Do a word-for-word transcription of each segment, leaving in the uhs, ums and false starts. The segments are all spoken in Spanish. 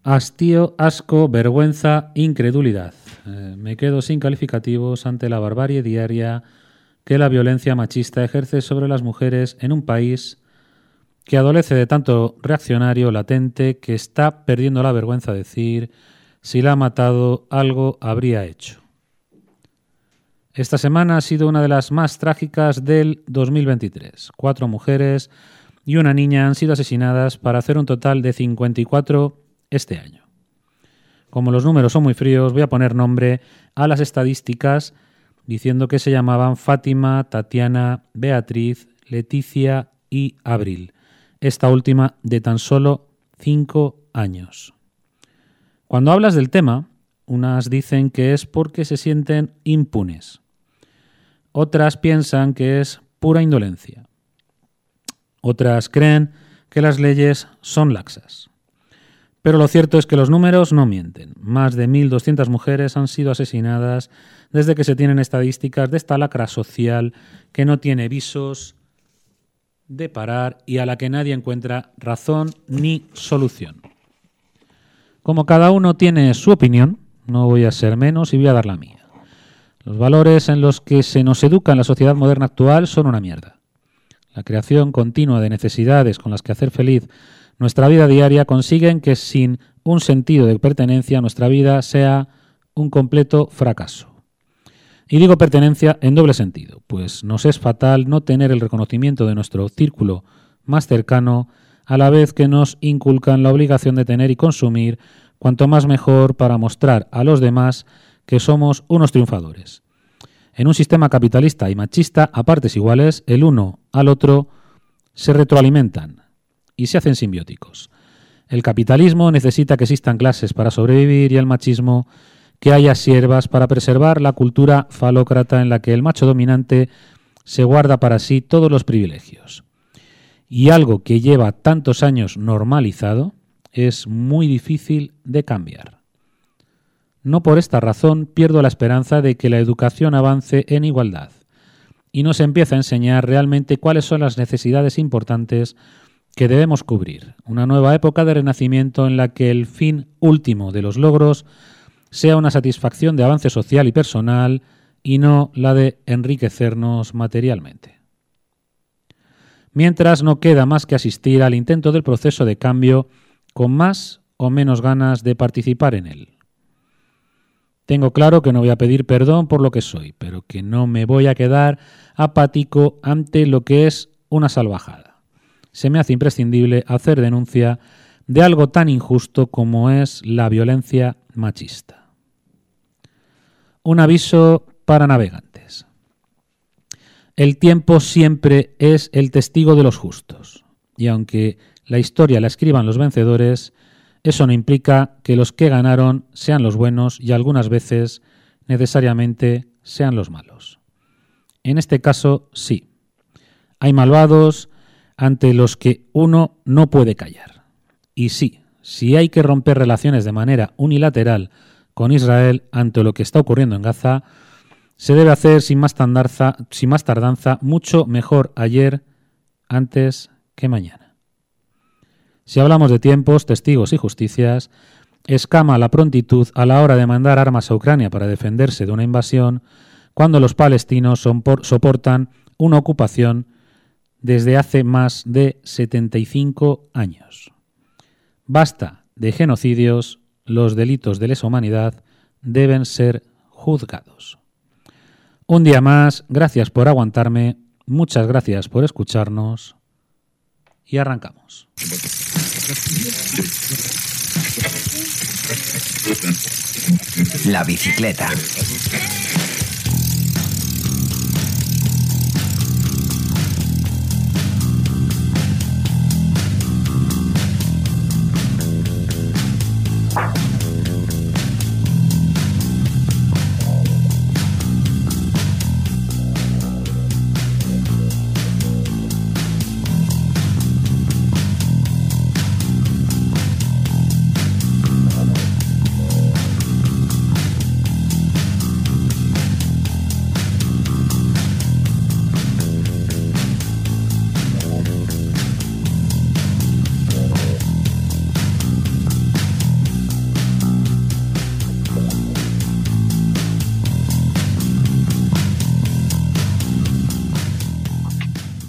Hastío, asco, vergüenza, incredulidad. Eh, me quedo sin calificativos ante la barbarie diaria que la violencia machista ejerce sobre las mujeres en un país que adolece de tanto reaccionario latente que está perdiendo la vergüenza de decir: si la ha matado, algo habría hecho. Esta semana ha sido una de las más trágicas del dos mil veintitrés. Cuatro mujeres y una niña han sido asesinadas para hacer un total de cincuenta y cuatro este año. Como los números son muy fríos, voy a poner nombre a las estadísticas diciendo que se llamaban Fátima, Tatiana, Beatriz, Leticia y Abril. Esta última de tan solo cinco años. Cuando hablas del tema, unas dicen que es porque se sienten impunes. Otras piensan que es pura indolencia. Otras creen que las leyes son laxas. Pero lo cierto es que los números no mienten. Más de mil doscientas mujeres han sido asesinadas desde que se tienen estadísticas de esta lacra social que no tiene visos de parar y a la que nadie encuentra razón ni solución. Como cada uno tiene su opinión, no voy a ser menos y voy a dar la mía. Los valores en los que se nos educa en la sociedad moderna actual son una mierda. La creación continua de necesidades con las que hacer feliz nuestra vida diaria consiguen que sin un sentido de pertenencia nuestra vida sea un completo fracaso. Y digo pertenencia en doble sentido, pues nos es fatal no tener el reconocimiento de nuestro círculo más cercano, a la vez que nos inculcan la obligación de tener y consumir cuanto más mejor para mostrar a los demás que somos unos triunfadores. En un sistema capitalista y machista a partes iguales, el uno al otro se retroalimentan y se hacen simbióticos. El capitalismo necesita que existan clases para sobrevivir y el machismo que haya siervas para preservar la cultura falócrata en la que el macho dominante se guarda para sí todos los privilegios. Y algo que lleva tantos años normalizado es muy difícil de cambiar. No por esta razón pierdo la esperanza de que la educación avance en igualdad y nos empiece a enseñar realmente cuáles son las necesidades importantes que debemos cubrir. Una nueva época de renacimiento en la que el fin último de los logros sea una satisfacción de avance social y personal y no la de enriquecernos materialmente. Mientras no queda más que asistir al intento del proceso de cambio con más o menos ganas de participar en él. Tengo claro que no voy a pedir perdón por lo que soy, pero que no me voy a quedar apático ante lo que es una salvajada. Se me hace imprescindible hacer denuncia de algo tan injusto como es la violencia machista. Un aviso para navegantes. El tiempo siempre es el testigo de los justos, y aunque la historia la escriban los vencedores, eso no implica que los que ganaron sean los buenos y algunas veces necesariamente sean los malos. En este caso, sí. Hay malvados ante los que uno no puede callar. Y sí, si hay que romper relaciones de manera unilateral con Israel ante lo que está ocurriendo en Gaza, se debe hacer sin más tardanza, sin más tardanza mucho mejor ayer antes que mañana. Si hablamos de tiempos, testigos y justicias, escama la prontitud a la hora de mandar armas a Ucrania para defenderse de una invasión cuando los palestinos soportan una ocupación desde hace más de setenta y cinco años. Basta de genocidios, los delitos de lesa humanidad deben ser juzgados. Un día más, gracias por aguantarme, muchas gracias por escucharnos y arrancamos. La bicicleta.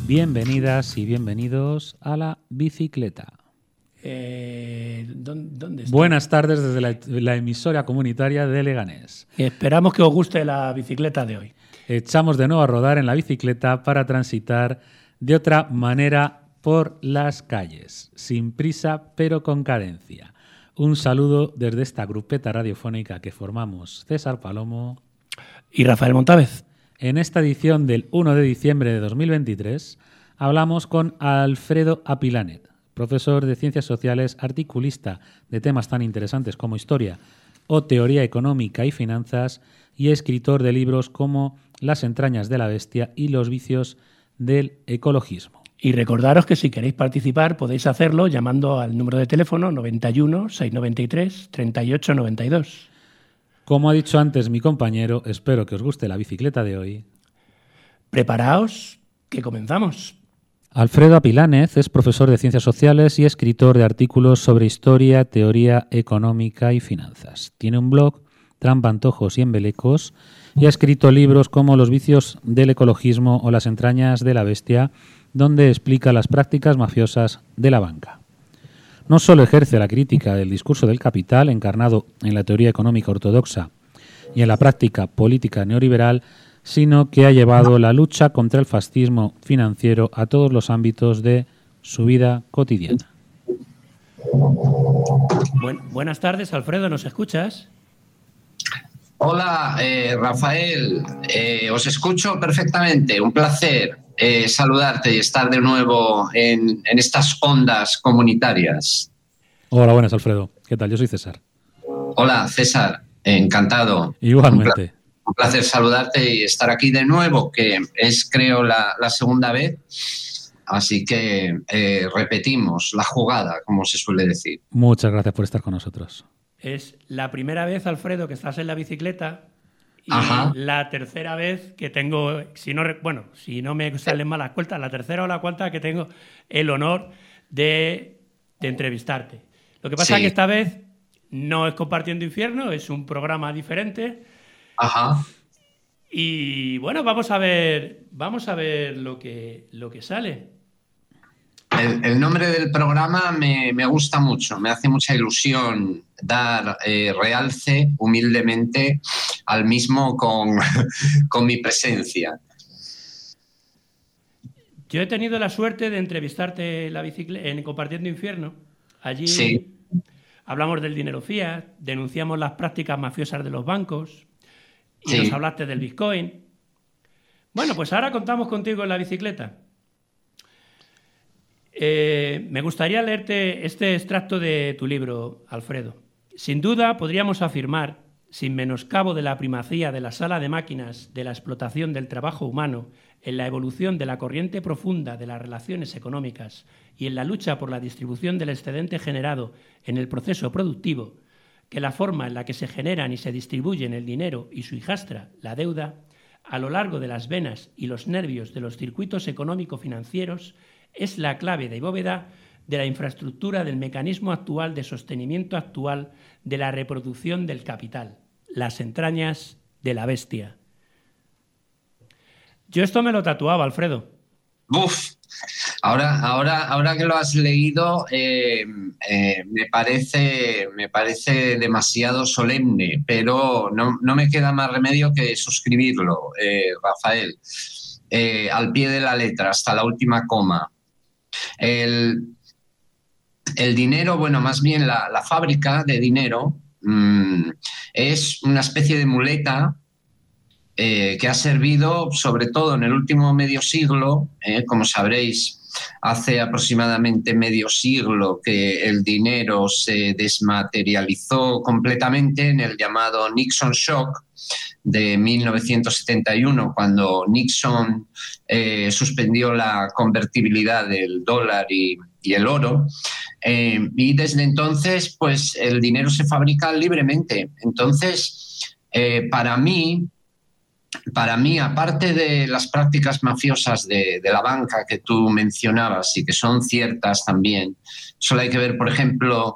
Bienvenidas y bienvenidos a La Bicicleta. Eh, ¿dónde, dónde está? Buenas tardes desde la, la emisora comunitaria de Leganés. Esperamos que os guste la bicicleta de hoy. Echamos de nuevo a rodar en la bicicleta para transitar de otra manera por las calles, sin prisa pero con cadencia. Un saludo desde esta grupeta radiofónica que formamos César Palomo y Rafael Montávez. En esta edición del uno de diciembre de dos mil veintitrés hablamos con Alfredo Apilanet, profesor de Ciencias Sociales, articulista de temas tan interesantes como historia o teoría económica y finanzas y escritor de libros como Las entrañas de la bestia y Los vicios del ecologismo. Y recordaros que si queréis participar podéis hacerlo llamando al número de teléfono noventa y uno, seiscientos noventa y tres, treinta y ocho noventa y dos. Como ha dicho antes mi compañero, espero que os guste la bicicleta de hoy. Preparaos, que comenzamos. Alfredo Apilanet es profesor de Ciencias Sociales y escritor de artículos sobre historia, teoría económica y finanzas. Tiene un blog, Trampa, Antojos y Embelecos, y ha escrito libros como Los vicios del ecologismo o Las entrañas de la bestia, donde explica las prácticas mafiosas de la banca. No solo ejerce la crítica del discurso del capital encarnado en la teoría económica ortodoxa y en la práctica política neoliberal, sino que ha llevado la lucha contra el fascismo financiero a todos los ámbitos de su vida cotidiana. Buen, buenas tardes, Alfredo, ¿nos escuchas? Hola, eh, Rafael, eh, os escucho perfectamente, un placer eh, saludarte y estar de nuevo en, en estas ondas comunitarias. Hola, buenas, Alfredo. ¿Qué tal? Yo soy César. Hola, César, encantado. Igualmente. Un placer, un placer saludarte y estar aquí de nuevo, que es, creo, la, la segunda vez. Así que eh, repetimos la jugada, como se suele decir. Muchas gracias por estar con nosotros. Es la primera vez, Alfredo, que estás en la bicicleta y Ajá. la tercera vez que tengo, si no, bueno, si no me salen malas cuentas, la tercera o la cuarta que tengo el honor de, de entrevistarte. Lo que pasa es Sí. que esta vez no es Compartiendo Infierno, es un programa diferente. Ajá. Y bueno, vamos a ver, vamos a ver lo que, lo que sale. El, el nombre del programa me, me gusta mucho, me hace mucha ilusión dar eh, realce humildemente al mismo con, con mi presencia. Yo he tenido la suerte de entrevistarte en, la bicicle- en Compartiendo Infierno. Allí Sí. hablamos del dinero fiat, denunciamos las prácticas mafiosas de los bancos y Sí. nos hablaste del Bitcoin. Bueno, pues ahora contamos contigo en la bicicleta. Eh, me gustaría leerte este extracto de tu libro, Alfredo. Sin duda, podríamos afirmar, sin menoscabo de la primacía de la sala de máquinas de la explotación del trabajo humano en la evolución de la corriente profunda de las relaciones económicas y en la lucha por la distribución del excedente generado en el proceso productivo, que la forma en la que se generan y se distribuyen el dinero y su hijastra, la deuda, a lo largo de las venas y los nervios de los circuitos económico-financieros, es la clave de bóveda de la infraestructura del mecanismo actual de sostenimiento actual de la reproducción del capital, las entrañas de la bestia. Yo esto me lo tatuaba, Alfredo. Uf, ahora, ahora, ahora que lo has leído, eh, eh, me parece, me parece demasiado solemne, pero no, no me queda más remedio que suscribirlo, eh, Rafael, eh, al pie de la letra, hasta la última coma. El, el dinero, bueno, más bien la, la fábrica de dinero mmm, es una especie de muleta eh, que ha servido, sobre todo en el último medio siglo, eh, como sabréis, hace aproximadamente medio siglo que el dinero se desmaterializó completamente en el llamado Nixon Shock de mil novecientos setenta y uno, cuando Nixon eh, suspendió la convertibilidad del dólar y, y el oro. Eh, y desde entonces, pues el dinero se fabrica libremente. Entonces, eh, para mí, Para mí, aparte de las prácticas mafiosas de, de la banca que tú mencionabas y que son ciertas también, solo hay que ver, por ejemplo,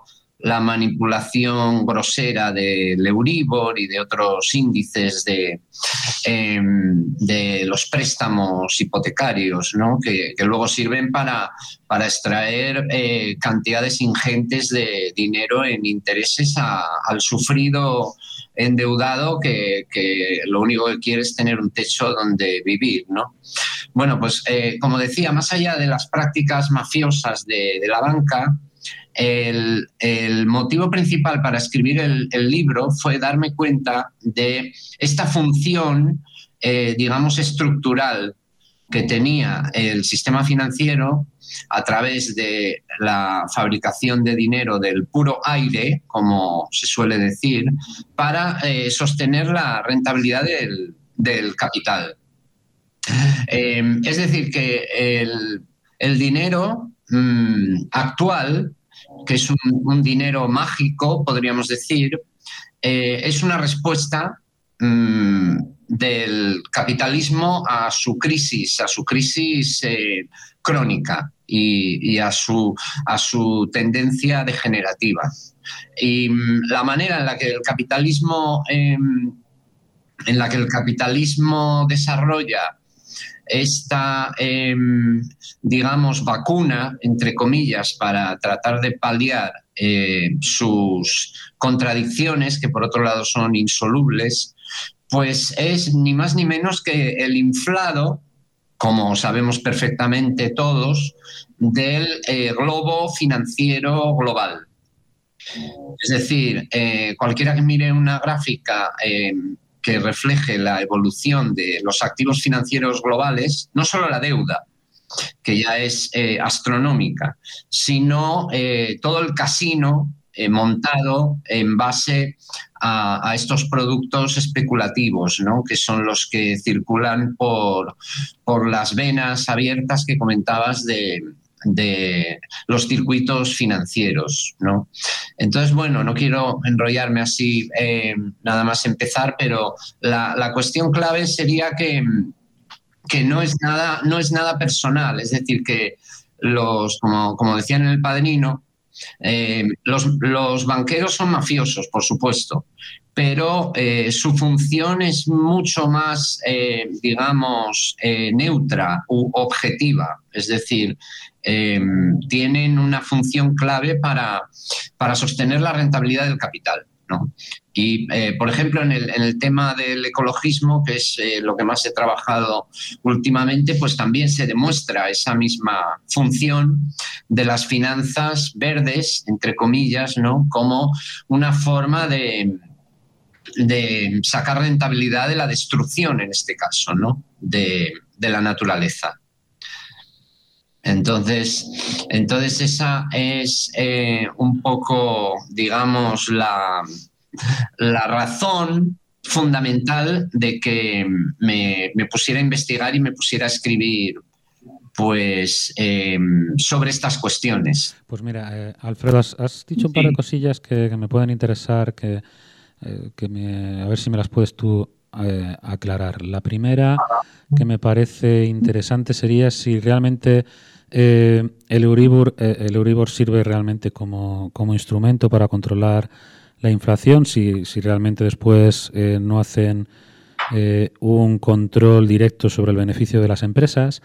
la manipulación grosera del Euribor y de otros índices de, eh, de los préstamos hipotecarios, ¿no? que, que luego sirven para, para extraer eh, cantidades ingentes de dinero en intereses a, al sufrido endeudado que, que lo único que quiere es tener un techo donde vivir, ¿no? Bueno, pues eh, como decía, más allá de las prácticas mafiosas de, de la banca, El, el motivo principal para escribir el, el libro fue darme cuenta de esta función, eh, digamos, estructural que tenía el sistema financiero a través de la fabricación de dinero del puro aire, como se suele decir, para eh, sostener la rentabilidad del, del capital. Eh, es decir, que el, el dinero mmm, actual, que es un, un dinero mágico, podríamos decir, eh, es una respuesta mmm, del capitalismo a su crisis, a su crisis eh, crónica y, y a, su, a su tendencia degenerativa. Y mmm, la manera en la que el capitalismo, eh, en la que el capitalismo desarrolla esta, eh, digamos, vacuna, entre comillas, para tratar de paliar eh, sus contradicciones, que por otro lado son insolubles, pues es ni más ni menos que el inflado, como sabemos perfectamente todos, del eh, globo financiero global. Es decir, eh, cualquiera que mire una gráfica eh, que refleje la evolución de los activos financieros globales, no solo la deuda, que ya es eh, astronómica, sino eh, todo el casino eh, montado en base a, a estos productos especulativos, ¿no? Que son los que circulan por, por las venas abiertas que comentabas de, de los circuitos financieros, ¿no? Entonces, bueno, no quiero enrollarme así, eh, nada más empezar, pero la, la cuestión clave sería que, que no es nada, no es nada personal, es decir, que los, como, como decían en El Padrino, eh, los, los banqueros son mafiosos, por supuesto, pero eh, su función es mucho más, eh, digamos, eh, neutra u objetiva, es decir, eh, tienen una función clave para, para sostener la rentabilidad del capital, ¿no? Y, eh, por ejemplo, en el, en el tema del ecologismo, que es eh, lo que más he trabajado últimamente, pues también se demuestra esa misma función de las finanzas verdes, entre comillas, ¿no? Como una forma de, de sacar rentabilidad de la destrucción, en este caso, ¿no? de, de la naturaleza. Entonces, entonces esa es eh, un poco, digamos, la, la razón fundamental de que me, me pusiera a investigar y me pusiera a escribir pues eh, sobre estas cuestiones. Pues mira, eh, Alfredo, has, has dicho un par de Sí. cosillas que, que me pueden interesar, que, eh, que me, a ver si me las puedes tú eh, aclarar. La primera que me parece interesante sería si realmente eh, el Euribor, eh, el Euribor sirve realmente como, como instrumento para controlar la inflación, si, si realmente después eh, no hacen eh, un control directo sobre el beneficio de las empresas.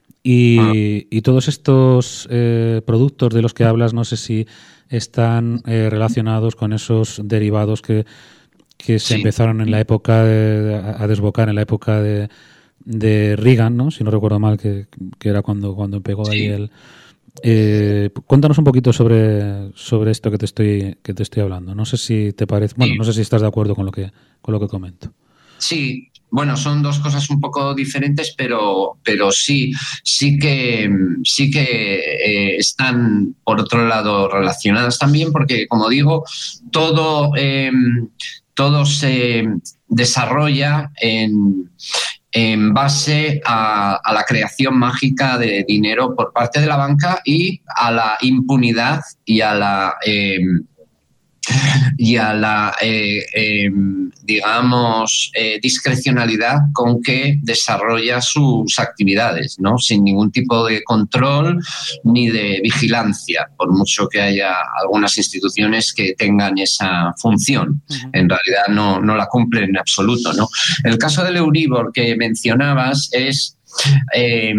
Y, y todos estos eh, productos de los que hablas, no sé si están eh, relacionados con esos derivados que, que se Sí. empezaron en la época de, a desbocar en la época de, de Reagan, ¿no? Si no recuerdo mal, que, que era cuando, cuando pegó ahí Sí. el... Eh, cuéntanos un poquito sobre, sobre esto que te estoy que te estoy hablando. No sé si te parece, bueno, Sí. no sé si estás de acuerdo con lo que con lo que comento. Sí, bueno, son dos cosas un poco diferentes, pero, pero sí, sí que, sí que eh, están, por otro lado, relacionadas también, porque, como digo, todo, eh, todo se desarrolla en, en base a, a la creación mágica de dinero por parte de la banca y a la impunidad y a la... Eh, y a la, eh, eh, digamos, eh, discrecionalidad con que desarrolla sus actividades, ¿no? Sin ningún tipo de control ni de vigilancia, por mucho que haya algunas instituciones que tengan esa función. Uh-huh. En realidad no, no la cumplen en absoluto, ¿no? El caso del Euribor que mencionabas es Eh,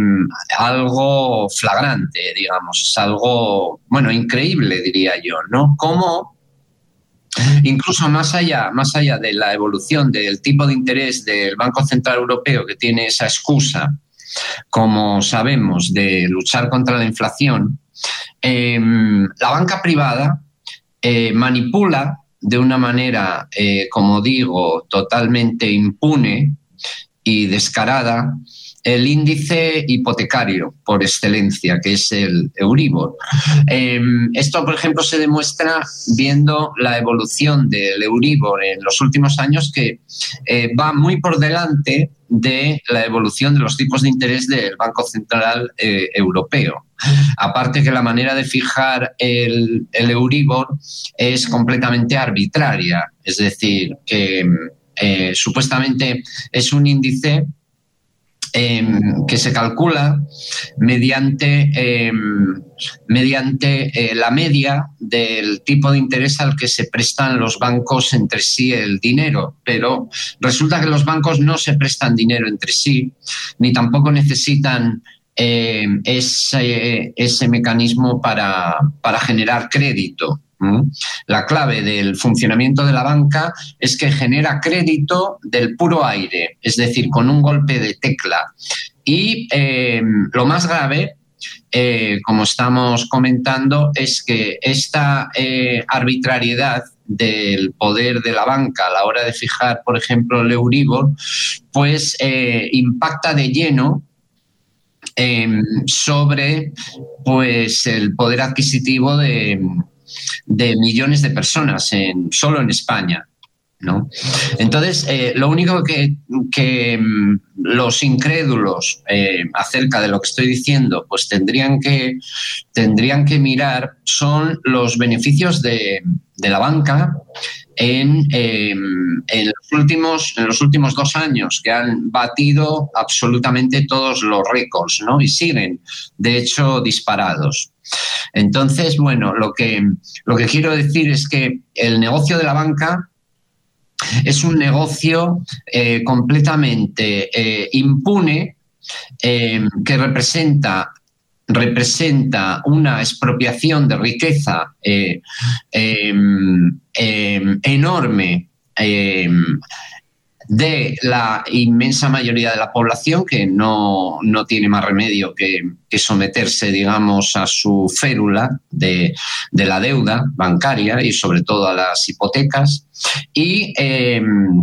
algo flagrante, digamos, es algo, bueno, increíble, diría yo, ¿no? Cómo incluso más allá, más allá de la evolución del tipo de interés del Banco Central Europeo, que tiene esa excusa, como sabemos, de luchar contra la inflación, eh, la banca privada eh, manipula de una manera, eh, como digo, totalmente impune y descarada el índice hipotecario por excelencia, que es el Euribor. Eh, esto, por ejemplo, se demuestra viendo la evolución del Euribor en los últimos años, que eh, va muy por delante de la evolución de los tipos de interés del Banco Central eh, Europeo. Aparte que la manera de fijar el, el Euribor es completamente arbitraria, es decir, que eh, supuestamente es un índice Eh, que se calcula mediante, eh, mediante eh, la media del tipo de interés al que se prestan los bancos entre sí el dinero. Pero resulta que los bancos no se prestan dinero entre sí, ni tampoco necesitan eh, ese, ese mecanismo para, para generar crédito. La clave del funcionamiento de la banca es que genera crédito del puro aire, es decir, con un golpe de tecla. Y eh, lo más grave, eh, como estamos comentando, es que esta eh, arbitrariedad del poder de la banca a la hora de fijar, por ejemplo, el Euribor, pues eh, impacta de lleno eh, sobre pues, el poder adquisitivo de de millones de personas en, solo en España, ¿no? Entonces, eh, lo único que, que los incrédulos eh, acerca de lo que estoy diciendo pues tendrían que, tendrían que mirar son los beneficios de, de la banca en, eh, en, los últimos, en los últimos dos años, que han batido absolutamente todos los récords, ¿no? Y siguen, de hecho, disparados. Entonces, bueno, lo que, lo que quiero decir es que el negocio de la banca es un negocio eh, completamente eh, impune, eh, que representa, representa una expropiación de riqueza eh, eh, eh, enorme eh, de la inmensa mayoría de la población, que no, no tiene más remedio que, que someterse, digamos, a su férula de, de la deuda bancaria y sobre todo a las hipotecas. Y eh,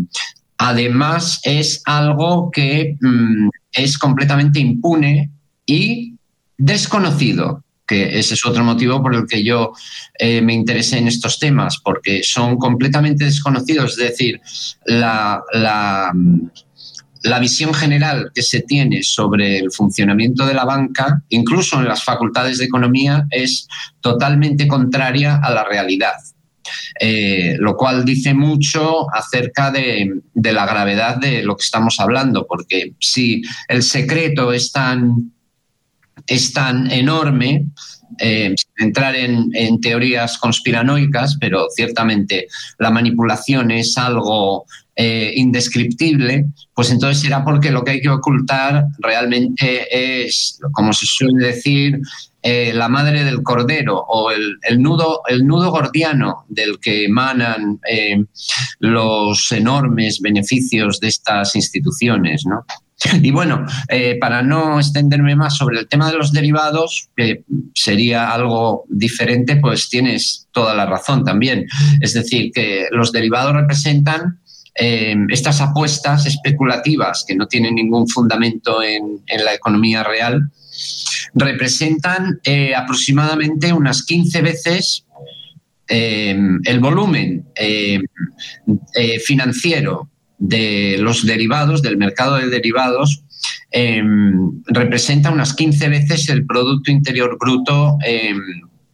además es algo que mm, es completamente impune y desconocido, que ese es otro motivo por el que yo eh, me interesé en estos temas, porque son completamente desconocidos. Es decir, la, la, la visión general que se tiene sobre el funcionamiento de la banca, incluso en las facultades de economía, es totalmente contraria a la realidad. Eh, lo cual dice mucho acerca de, de la gravedad de lo que estamos hablando, porque si el secreto es tan... es tan enorme, eh, sin entrar en, en teorías conspiranoicas, pero ciertamente la manipulación es algo eh, indescriptible, pues entonces será porque lo que hay que ocultar realmente es, como se suele decir, eh, la madre del cordero, o el, el, nudo, el nudo gordiano del que emanan eh, los enormes beneficios de estas instituciones, ¿no? Y bueno, eh, para no extenderme más sobre el tema de los derivados, que sería algo diferente, pues tienes toda la razón también. Es decir, que los derivados representan eh, estas apuestas especulativas que no tienen ningún fundamento en, en la economía real, representan eh, aproximadamente unas quince veces eh, el volumen eh, eh, financiero de los derivados, del mercado de derivados, eh, representa unas quince veces el Producto Interior Bruto eh,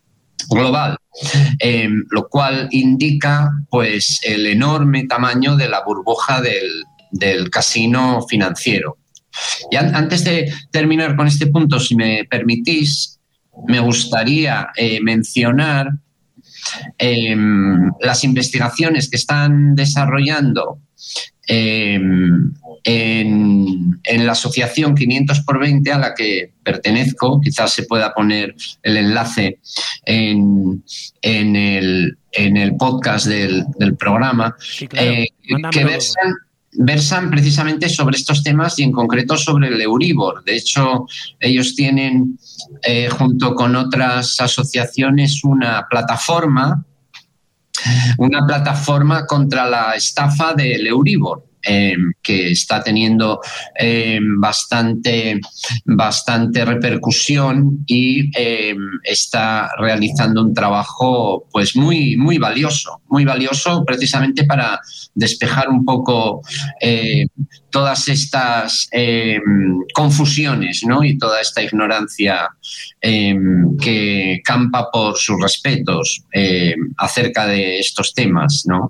global, eh, lo cual indica pues el enorme tamaño de la burbuja del, del casino financiero. Y an- antes de terminar con este punto, si me permitís, me gustaría eh, mencionar eh, las investigaciones que están desarrollando eh, en, en la asociación quinientos por veinte a la que pertenezco. Quizás se pueda poner el enlace en, en, el, en el podcast del, del programa, Sí, claro. eh, que Mándamelo. versan, versan precisamente sobre estos temas y en concreto sobre el Euribor. De hecho, ellos tienen, eh, junto con otras asociaciones, una plataforma una plataforma contra la estafa del Euribor, eh, que está teniendo eh, bastante, bastante repercusión y eh, está realizando un trabajo pues muy, muy valioso, muy valioso precisamente para despejar un poco eh, todas estas eh, confusiones, ¿no? Y toda esta ignorancia eh, que campa por sus respetos eh, acerca de estos temas, ¿no?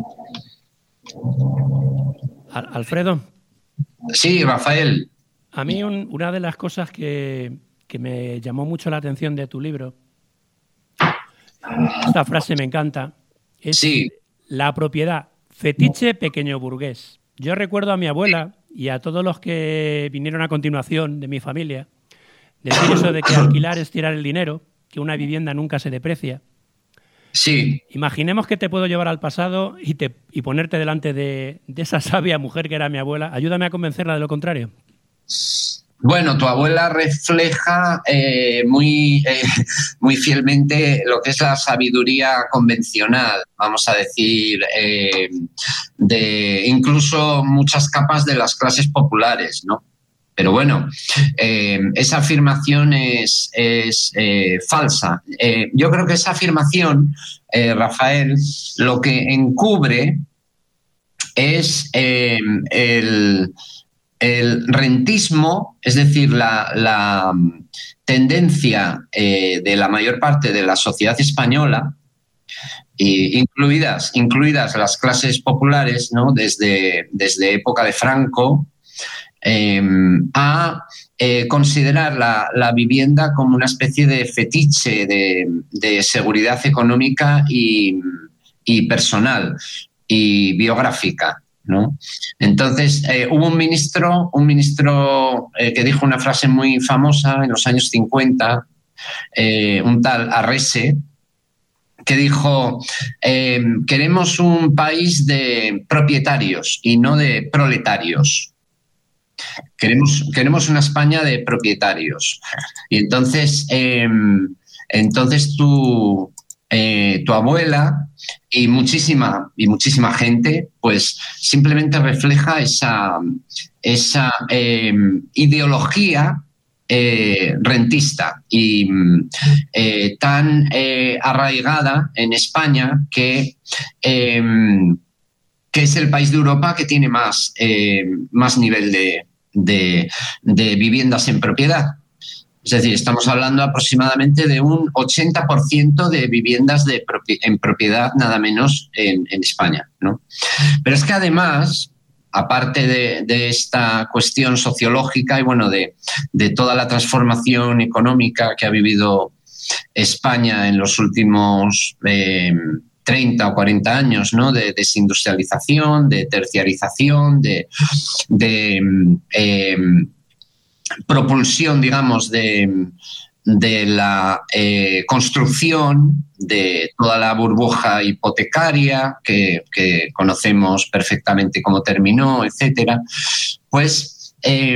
Al- Alfredo, Sí, Rafael. a mí un- una de las cosas que, que me llamó mucho la atención de tu libro, esta frase me encanta, es Sí. la propiedad, fetiche pequeño burgués. Yo recuerdo a mi abuela y a todos los que vinieron a continuación de mi familia decir eso de que alquilar es tirar el dinero, que una vivienda nunca se deprecia. Sí, Imaginemos que te puedo llevar al pasado y, te, y ponerte delante de, de esa sabia mujer que era mi abuela. Ayúdame a convencerla de lo contrario. bueno, tu abuela refleja eh, muy, eh, muy fielmente lo que es la sabiduría convencional, vamos a decir, eh, de incluso muchas capas de las clases populares, ¿no? Pero bueno, eh, esa afirmación es, es eh, falsa. Eh, yo creo que esa afirmación, eh, Rafael, lo que encubre es eh, el, el rentismo, es decir, la, la tendencia eh, de la mayor parte de la sociedad española, y incluidas, incluidas las clases populares, ¿no? Desde, desde época de Franco, Eh, a eh, considerar la, la vivienda como una especie de fetiche de, de seguridad económica y, y personal y biográfica, ¿no? Entonces, eh, hubo un ministro, un ministro eh, que dijo una frase muy famosa en los años cincuenta, eh, un tal Arrese, que dijo, eh, queremos un país de propietarios y no de proletarios. Queremos, queremos una España de propietarios. Y entonces, eh, entonces tu, eh, tu abuela y muchísima, y muchísima gente, pues simplemente refleja esa, esa eh, ideología eh, rentista y eh, tan eh, arraigada en España que... Eh, que es el país de Europa que tiene más, eh, más nivel de, de, de viviendas en propiedad. Es decir, estamos hablando aproximadamente de un ochenta por ciento de viviendas de propi- en propiedad, nada menos, en, en España, ¿no? Pero es que además, aparte de, de esta cuestión sociológica y bueno, de, de toda la transformación económica que ha vivido España en los últimos eh, treinta o cuarenta años, ¿no? De desindustrialización, de terciarización, de, de eh, propulsión, digamos, de, de la eh, construcción de toda la burbuja hipotecaria que, que conocemos perfectamente cómo terminó, etcétera. Pues eh,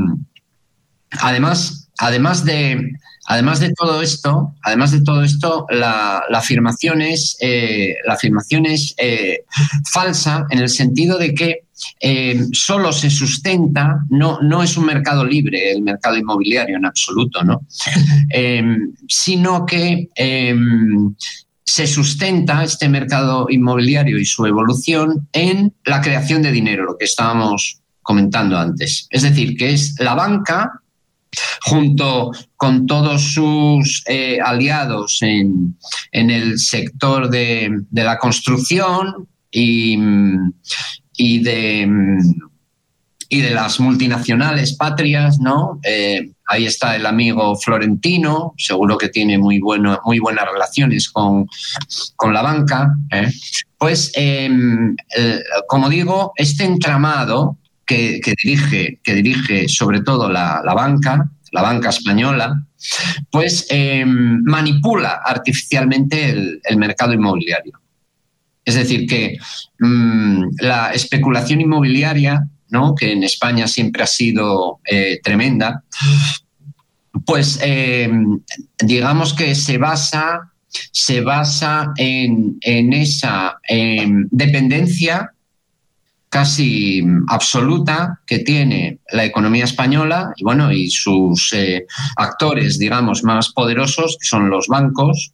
además, además de Además de todo esto, además de todo esto, la, la afirmación es, eh, la afirmación es eh, falsa en el sentido de que eh, solo se sustenta, no, no es un mercado libre el mercado inmobiliario en absoluto, ¿no? eh, sino que eh, se sustenta este mercado inmobiliario y su evolución en la creación de dinero, lo que estábamos comentando antes. Es decir, que es la banca junto con todos sus eh, aliados en, en el sector de, de la construcción y, y, de, y de las multinacionales patrias, ¿no? Eh, ahí está el amigo Florentino, seguro que tiene muy, bueno, muy buenas relaciones con, con la banca. ¿eh? Pues, eh, eh, como digo, este entramado que, que, dirige, que dirige sobre todo la, la banca, la banca española, pues eh, manipula artificialmente el, el mercado inmobiliario. Es decir, que mmm, la especulación inmobiliaria, ¿no? que en España siempre ha sido eh, tremenda, pues eh, digamos que se basa, se basa en, en esa eh, dependencia casi absoluta que tiene la economía española y, bueno, y sus eh, actores, digamos, más poderosos, que son los bancos,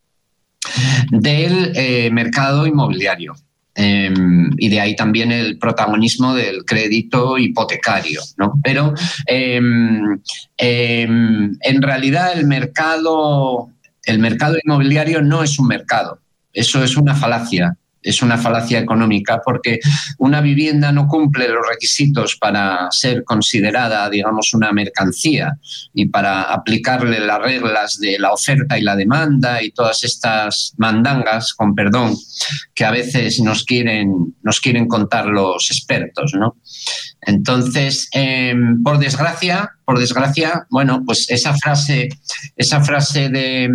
del eh, mercado inmobiliario. Eh, y de ahí también el protagonismo del crédito hipotecario, ¿no? Pero eh, eh, en realidad el mercado, el mercado inmobiliario no es un mercado, eso es una falacia. Es una falacia económica porque una vivienda no cumple los requisitos para ser considerada, digamos, una mercancía y para aplicarle las reglas de la oferta y la demanda y todas estas mandangas, con perdón, que a veces nos quieren, nos quieren contar los expertos, ¿no? Entonces, eh, por desgracia, por desgracia, bueno, pues esa frase, esa frase de...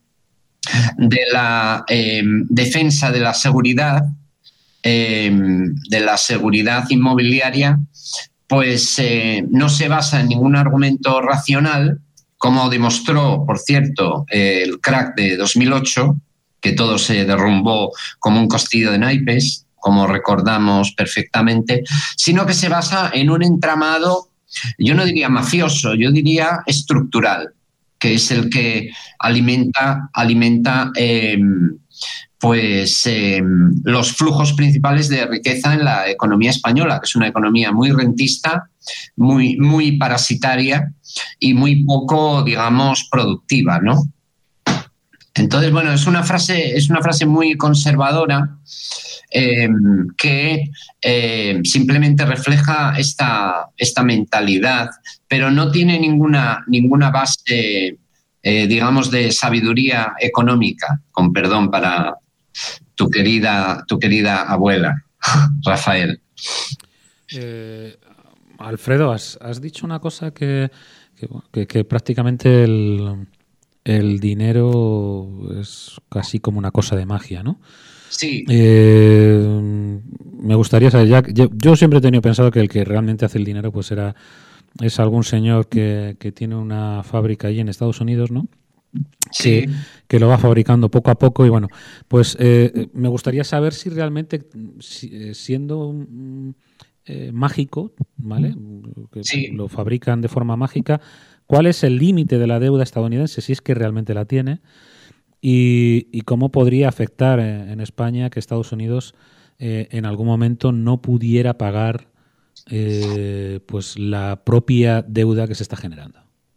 de la eh, defensa de la seguridad, eh, de la seguridad inmobiliaria, pues eh, no se basa en ningún argumento racional, como demostró, por cierto, eh, el crack de dos mil ocho, que todo se derrumbó como un costillo de naipes, como recordamos perfectamente, sino que se basa en un entramado, yo no diría mafioso, yo diría estructural, que es el que alimenta, alimenta eh, pues, eh, los flujos principales de riqueza en la economía española, que es una economía muy rentista, muy, muy parasitaria y muy poco, digamos, productiva, ¿no? Entonces, bueno, es una frase, es una frase muy conservadora eh, que eh, simplemente refleja esta, esta mentalidad, pero no tiene ninguna, ninguna base, eh, digamos, de sabiduría económica, con perdón para tu querida, tu querida abuela, Rafael. Eh, Alfredo, has, has dicho una cosa que, que, que, que prácticamente el, el dinero es casi como una cosa de magia, ¿no? Sí. Eh, me gustaría saber, ya, yo, yo siempre he tenido pensado que el que realmente hace el dinero pues era es algún señor que, que tiene una fábrica allí en Estados Unidos, ¿no? Sí. Que, que lo va fabricando poco a poco y bueno, pues eh, me gustaría saber si realmente si, siendo um, eh, mágico, ¿vale? Que sí. Lo fabrican de forma mágica, ¿cuál es el límite de la deuda estadounidense, si es que realmente la tiene? Y, y cómo podría afectar en, en España que Estados Unidos eh, en algún momento no pudiera pagar eh, pues la propia deuda que se está generando.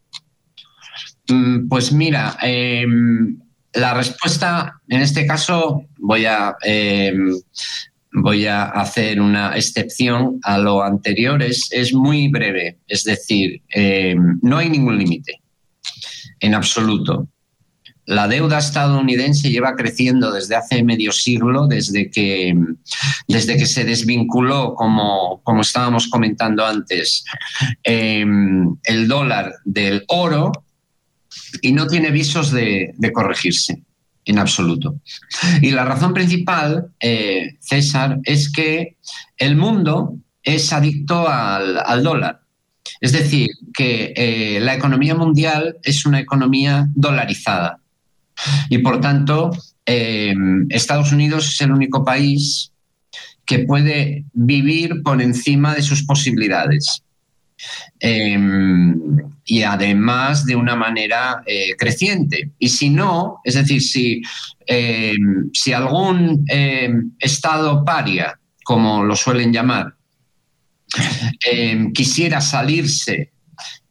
Pues mira, eh, la respuesta en este caso voy a eh, voy a hacer una excepción a lo anterior, es, es muy breve, es decir, eh, no hay ningún límite en absoluto. La deuda estadounidense lleva creciendo desde hace medio siglo, desde que, desde que se desvinculó, como, como estábamos comentando antes, eh, el dólar del oro y no tiene visos de, de corregirse en absoluto. Y la razón principal, eh, César, es que el mundo es adicto al, al dólar. Es decir, que eh, la economía mundial es una economía dolarizada. Y por tanto, eh, Estados Unidos es el único país que puede vivir por encima de sus posibilidades. Eh, y además de una manera eh, creciente. Y si no, es decir, si, eh, si algún eh, estado paria, como lo suelen llamar, eh, quisiera salirse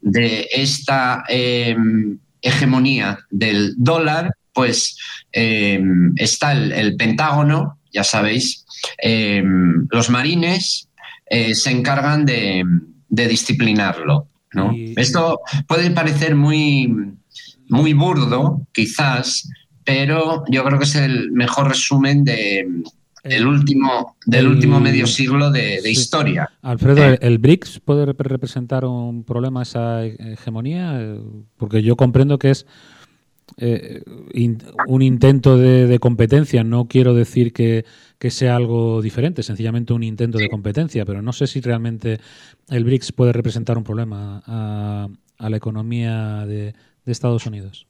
de esta eh, hegemonía del dólar, pues eh, está el, el Pentágono, ya sabéis, eh, los marines eh, se encargan de, de disciplinarlo, ¿no? Y... Esto puede parecer muy, muy burdo, quizás, pero yo creo que es el mejor resumen de... Del último, del el, último medio siglo de, de sí. historia. Alfredo, eh. ¿el BRICS puede representar un problema a esa hegemonía? Porque yo comprendo que es eh, in, un intento de, de competencia. No quiero decir que, que sea algo diferente, sencillamente un intento sí. de competencia, pero no sé si realmente el BRICS puede representar un problema a, a la economía de, de Estados Unidos.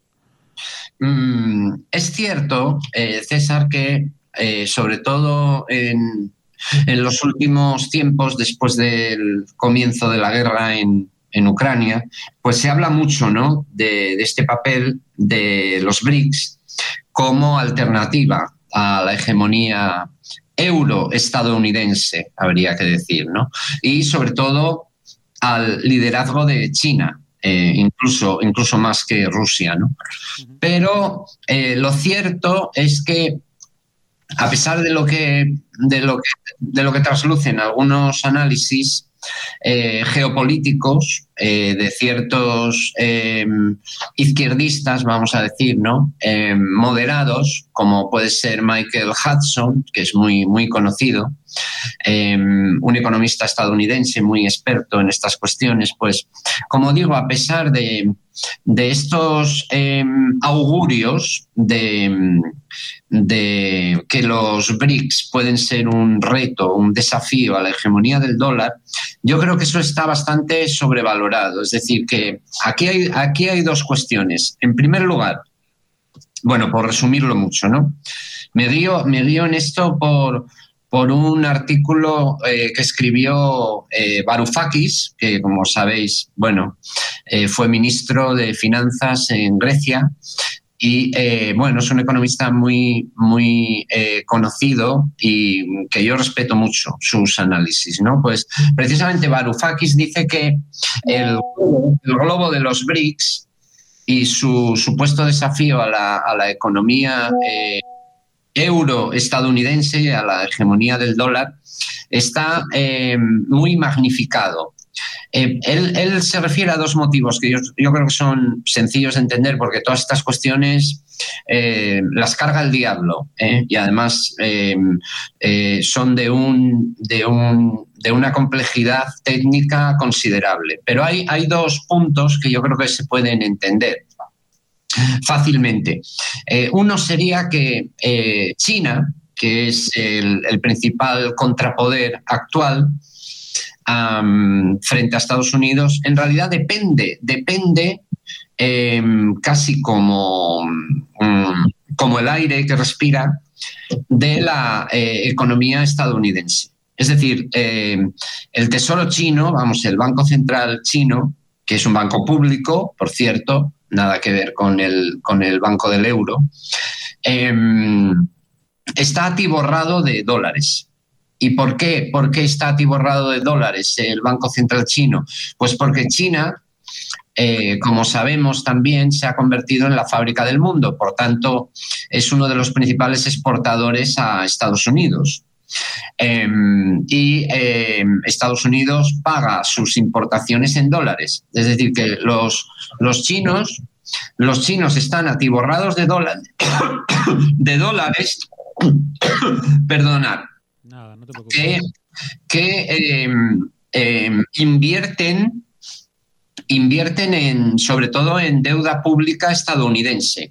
Mm, es cierto, eh, César, que Eh, sobre todo en, en los últimos tiempos, después del comienzo de la guerra en, en Ucrania, pues se habla mucho, ¿no?, de, de este papel de los BRICS como alternativa a la hegemonía euro-estadounidense, habría que decir, ¿no? Y sobre todo al liderazgo de China. Eh, incluso, incluso más que Rusia, ¿no? Pero eh, lo cierto es que a pesar de lo que, de lo que, de lo que traslucen algunos análisis eh, geopolíticos eh, de ciertos eh, izquierdistas, vamos a decir, ¿no?, eh, moderados, como puede ser Michael Hudson, que es muy, muy conocido, eh, un economista estadounidense muy experto en estas cuestiones, pues, como digo, a pesar de, de estos eh, augurios de... de que los BRICS pueden ser un reto, un desafío a la hegemonía del dólar, yo creo que eso está bastante sobrevalorado. Es decir, que aquí hay, aquí hay dos cuestiones. En primer lugar, bueno, por resumirlo mucho, ¿no?, me guío, me guío en esto por, por un artículo eh, que escribió eh, Varoufakis, que, como sabéis, bueno, eh, fue ministro de Finanzas en Grecia. Y, eh, bueno, es un economista muy, muy eh, conocido y que yo respeto mucho sus análisis, ¿no? Pues precisamente Varoufakis dice que el, el globo de los BRICS y su supuesto desafío a la, a la economía eh, euro-estadounidense, a la hegemonía del dólar, está eh, muy magnificado. Eh, él, él se refiere a dos motivos que yo, yo creo que son sencillos de entender, porque todas estas cuestiones eh, las carga el diablo, ¿eh? Y además eh, eh, son de, un, de, un, de una complejidad técnica considerable. Pero hay, hay dos puntos que yo creo que se pueden entender fácilmente. Eh, uno sería que eh, China, que es el, el principal contrapoder actual, Um, frente a Estados Unidos, en realidad depende, depende eh, casi como, um, como el aire que respira de la eh, economía estadounidense. Es decir, eh, el Tesoro chino, vamos, el Banco Central chino, que es un banco público, por cierto, nada que ver con el, con el Banco del Euro, eh, está atiborrado de dólares. ¿Y por qué? ¿Por qué está atiborrado de dólares el Banco Central chino? Pues porque China, eh, como sabemos también, se ha convertido en la fábrica del mundo. Por tanto, es uno de los principales exportadores a Estados Unidos. Eh, y eh, Estados Unidos paga sus importaciones en dólares. Es decir, que los, los chinos, los chinos están atiborrados de, dólar, de dólares. Perdonad. Nada, no te que, que eh, eh, invierten, invierten en, sobre todo en deuda pública estadounidense.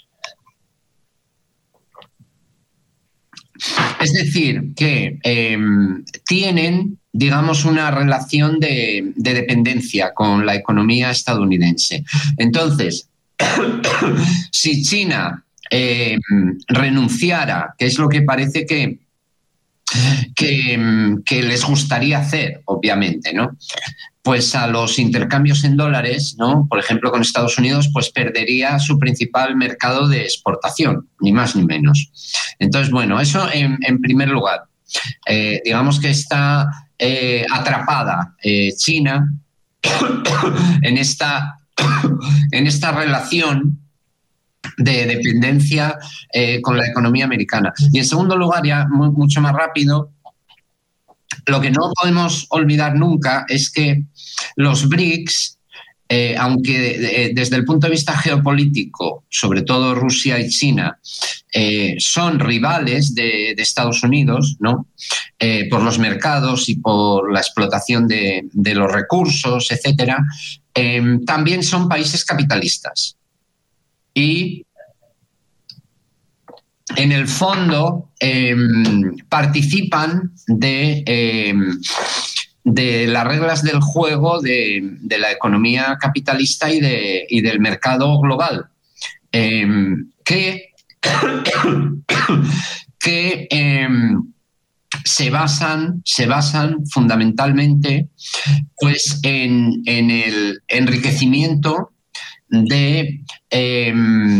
Es decir, que eh, tienen, digamos, una relación de, de dependencia con la economía estadounidense. Entonces, si China eh, renunciara, que es lo que parece que Que, que les gustaría hacer, obviamente, ¿no?, pues a los intercambios en dólares, ¿no?, por ejemplo con Estados Unidos, pues perdería su principal mercado de exportación, ni más ni menos. Entonces, bueno, eso en, en primer lugar. Eh, digamos que está eh, atrapada eh, China en esta, en esta relación de dependencia eh, con la economía americana. Y en segundo lugar, ya muy, mucho más rápido, lo que no podemos olvidar nunca es que los BRICS, eh, aunque eh, desde el punto de vista geopolítico, sobre todo Rusia y China, eh, son rivales de, de Estados Unidos, ¿no? Eh, por los mercados y por la explotación de, de los recursos, etcétera, eh, también son países capitalistas. Y en el fondo eh, participan de, eh, de las reglas del juego de, de la economía capitalista y, de, y del mercado global, eh, que, que eh, se basan, se basan fundamentalmente pues, en, en el enriquecimiento de eh,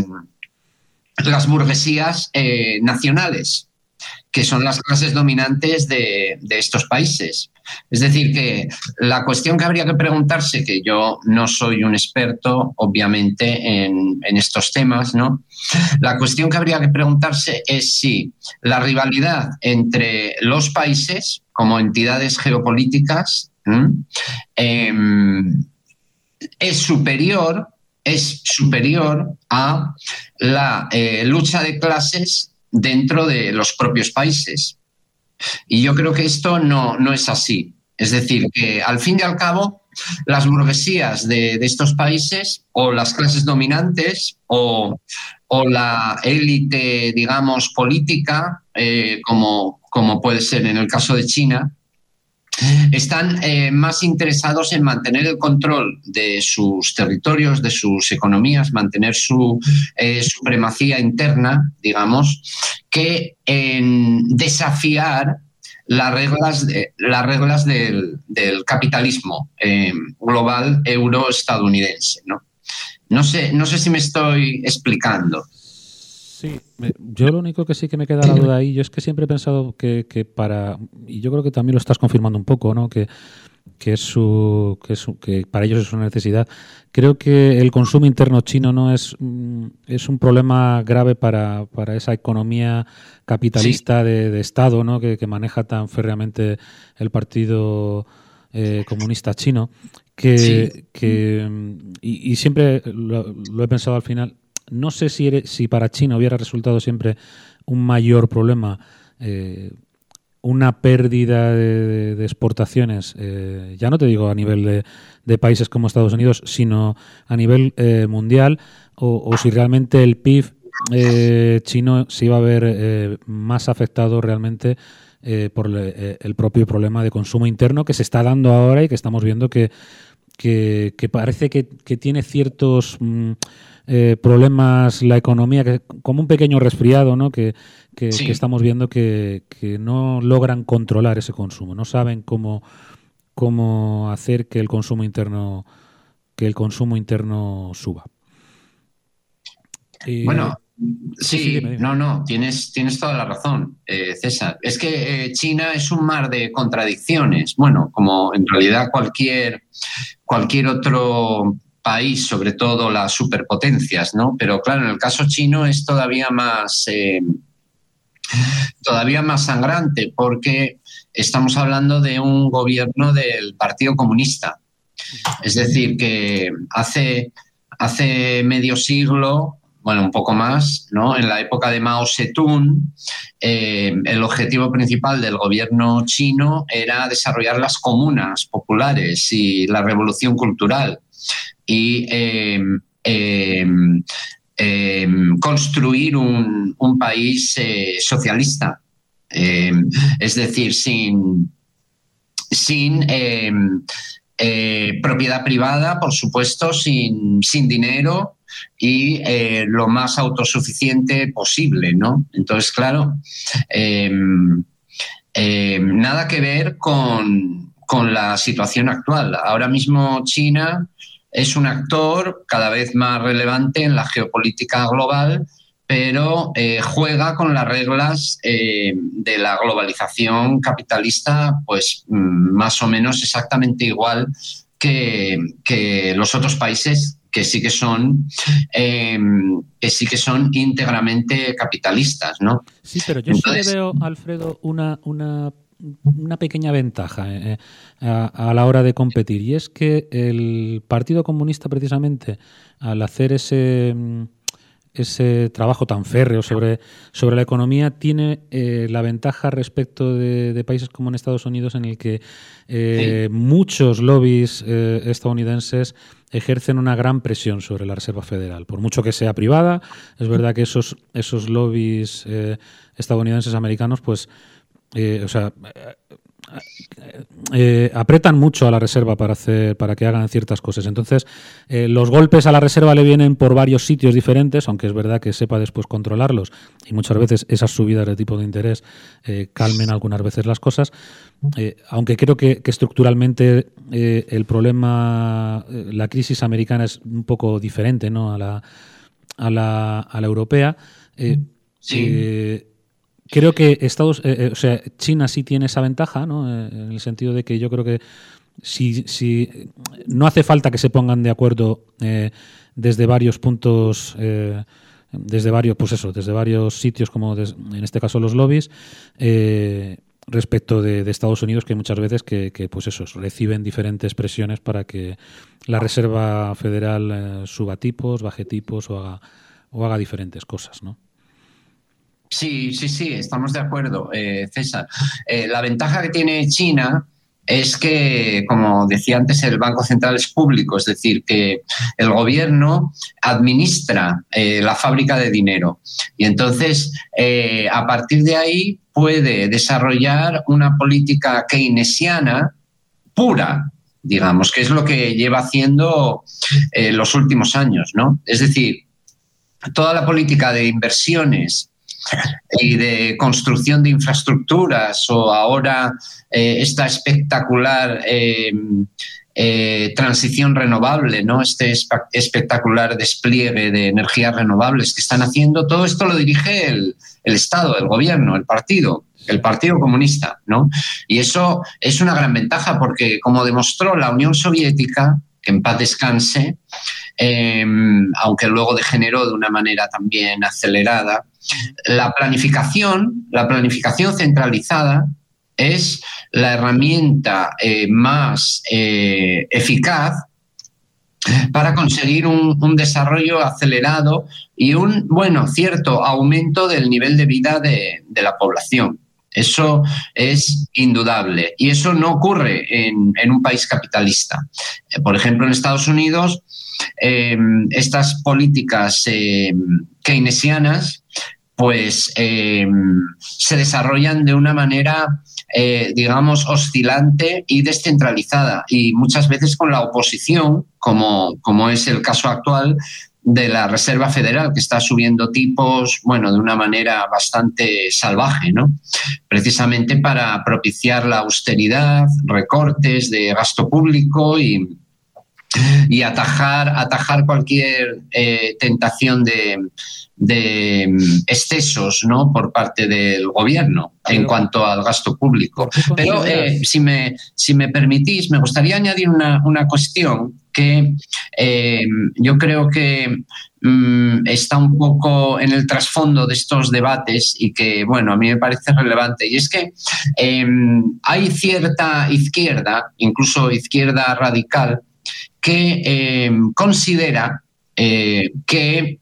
las burguesías eh, nacionales, que son las clases dominantes de, de estos países. Es decir, que la cuestión que habría que preguntarse, que yo no soy un experto, obviamente, en, en estos temas, ¿no? La cuestión que habría que preguntarse es si la rivalidad entre los países como entidades geopolíticas eh, es superior es superior a la eh, lucha de clases dentro de los propios países. Y yo creo que esto no, no es así. Es decir, que al fin y al cabo, las burguesías de, de estos países, o las clases dominantes, o, o la élite, digamos, política, eh, como, como puede ser en el caso de China, están eh, más interesados en mantener el control de sus territorios, de sus economías, mantener su eh, supremacía interna, digamos, que en desafiar las reglas, de, las reglas del, del capitalismo eh, global euro-estadounidense, ¿no? No sé, no sé si me estoy explicando. Sí, yo lo único que sí que me queda la duda ahí, yo es que siempre he pensado que, que para, y yo creo que también lo estás confirmando un poco, ¿no? Que, que, es su, que, es, que para ellos es una necesidad. Creo que el consumo interno chino no es, es un problema grave para, para esa economía capitalista sí. de, de Estado, ¿no? Que, que maneja tan férreamente el Partido eh, Comunista Chino, que, sí. que y, y siempre lo, lo he pensado al final. No sé si, eres, si para China hubiera resultado siempre un mayor problema eh, una pérdida de, de, de exportaciones, eh, ya no te digo a nivel de, de países como Estados Unidos, sino a nivel eh, mundial, o, o si realmente el P I B eh, chino se iba a ver eh, más afectado realmente eh, por le, eh, el propio problema de consumo interno que se está dando ahora y que estamos viendo que, que, que parece que, que tiene ciertos... Mmm, Eh, problemas la economía, que como un pequeño resfriado, ¿no? que, que, sí. que estamos viendo que, que no logran controlar ese consumo, no saben cómo, cómo hacer que el consumo interno que el consumo interno suba. Y, bueno, sí, sí dime, dime. no, no, tienes, tienes toda la razón, eh, César. Es que eh, China es un mar de contradicciones, bueno, como en realidad cualquier, cualquier otro país, sobre todo las superpotencias, ¿no? Pero claro, en el caso chino es todavía más, eh, todavía más sangrante porque estamos hablando de un gobierno del Partido Comunista. Es decir, que hace, hace medio siglo, bueno, un poco más, ¿no? En la época de Mao Zedong, eh, el objetivo principal del gobierno chino era desarrollar las comunas populares y la revolución cultural. Y eh, eh, eh, construir un, un país eh, socialista, eh, es decir, sin, sin eh, eh, propiedad privada, por supuesto, sin, sin dinero y eh, lo más autosuficiente posible, ¿no? Entonces, claro, eh, eh, nada que ver con, con la situación actual. Ahora mismo China es un actor cada vez más relevante en la geopolítica global, pero eh, juega con las reglas eh, de la globalización capitalista, pues más o menos exactamente igual que, que los otros países que sí que son eh, que sí que son íntegramente capitalistas, ¿no? Sí, pero yo Entonces, sí le veo, Alfredo, una, una, una pequeña ventaja eh, a, a la hora de competir, y es que el Partido Comunista, precisamente, al hacer ese ese trabajo tan férreo sobre, sobre la economía, tiene eh, la ventaja respecto de, de países como en Estados Unidos, en el que eh, sí. muchos lobbies eh, estadounidenses ejercen una gran presión sobre la Reserva Federal. Por mucho que sea privada, es verdad que esos, esos lobbies eh, estadounidenses americanos, pues, eh, o sea, eh, eh, apretan mucho a la Reserva para hacer, para que hagan ciertas cosas. Entonces, eh, los golpes a la Reserva le vienen por varios sitios diferentes, aunque es verdad que sepa después controlarlos, y muchas veces esas subidas de tipo de interés eh, calmen algunas veces las cosas. Eh, aunque creo que, que estructuralmente eh, el problema, eh, la crisis americana es un poco diferente, ¿no?, a la, a la, a la europea. Eh, sí. Eh, Creo que Estados, eh, eh, o sea, China sí tiene esa ventaja, ¿no?, eh, en el sentido de que yo creo que si, si no hace falta que se pongan de acuerdo eh, desde varios puntos, eh, desde varios, pues eso, desde varios sitios, como des, en este caso los lobbies, eh, respecto de, de Estados Unidos, que muchas veces que, que pues eso, reciben diferentes presiones para que la Reserva Federal eh, suba tipos, baje tipos o haga, o haga diferentes cosas, ¿no? Sí, sí, sí, estamos de acuerdo, eh, César. Eh, la ventaja que tiene China es que, como decía antes, el Banco Central es público, es decir, que el gobierno administra eh, la fábrica de dinero y entonces eh, a partir de ahí puede desarrollar una política keynesiana pura, digamos, que es lo que lleva haciendo eh, los últimos años, ¿no? Es decir, toda la política de inversiones y de construcción de infraestructuras, o ahora eh, esta espectacular eh, eh, transición renovable, ¿no?, este espe- espectacular despliegue de energías renovables que están haciendo, todo esto lo dirige el, el Estado, el gobierno, el partido, el Partido Comunista, ¿no? Y eso es una gran ventaja porque, como demostró la Unión Soviética, que en paz descanse, eh, aunque luego degeneró de una manera también acelerada, la planificación, la planificación centralizada es la herramienta eh, más eh, eficaz para conseguir un, un desarrollo acelerado y un, bueno, cierto aumento del nivel de vida de, de la población. Eso es indudable y eso no ocurre en, en un país capitalista. Por ejemplo, en Estados Unidos, eh, estas políticas eh, keynesianas pues eh, se desarrollan de una manera, eh, digamos, oscilante y descentralizada, y muchas veces con la oposición, como, como es el caso actual de la Reserva Federal, que está subiendo tipos, bueno, de una manera bastante salvaje, ¿no? Precisamente para propiciar la austeridad, recortes de gasto público y, y atajar, atajar cualquier eh, tentación de, de excesos, ¿no?, por parte del gobierno en cuanto al gasto público. Pero eh, si, me, si me permitís, me gustaría añadir una, una cuestión que eh, yo creo que mm, está un poco en el trasfondo de estos debates y que, bueno, a mí me parece relevante. Y es que eh, hay cierta izquierda, incluso izquierda radical, que eh, considera eh, que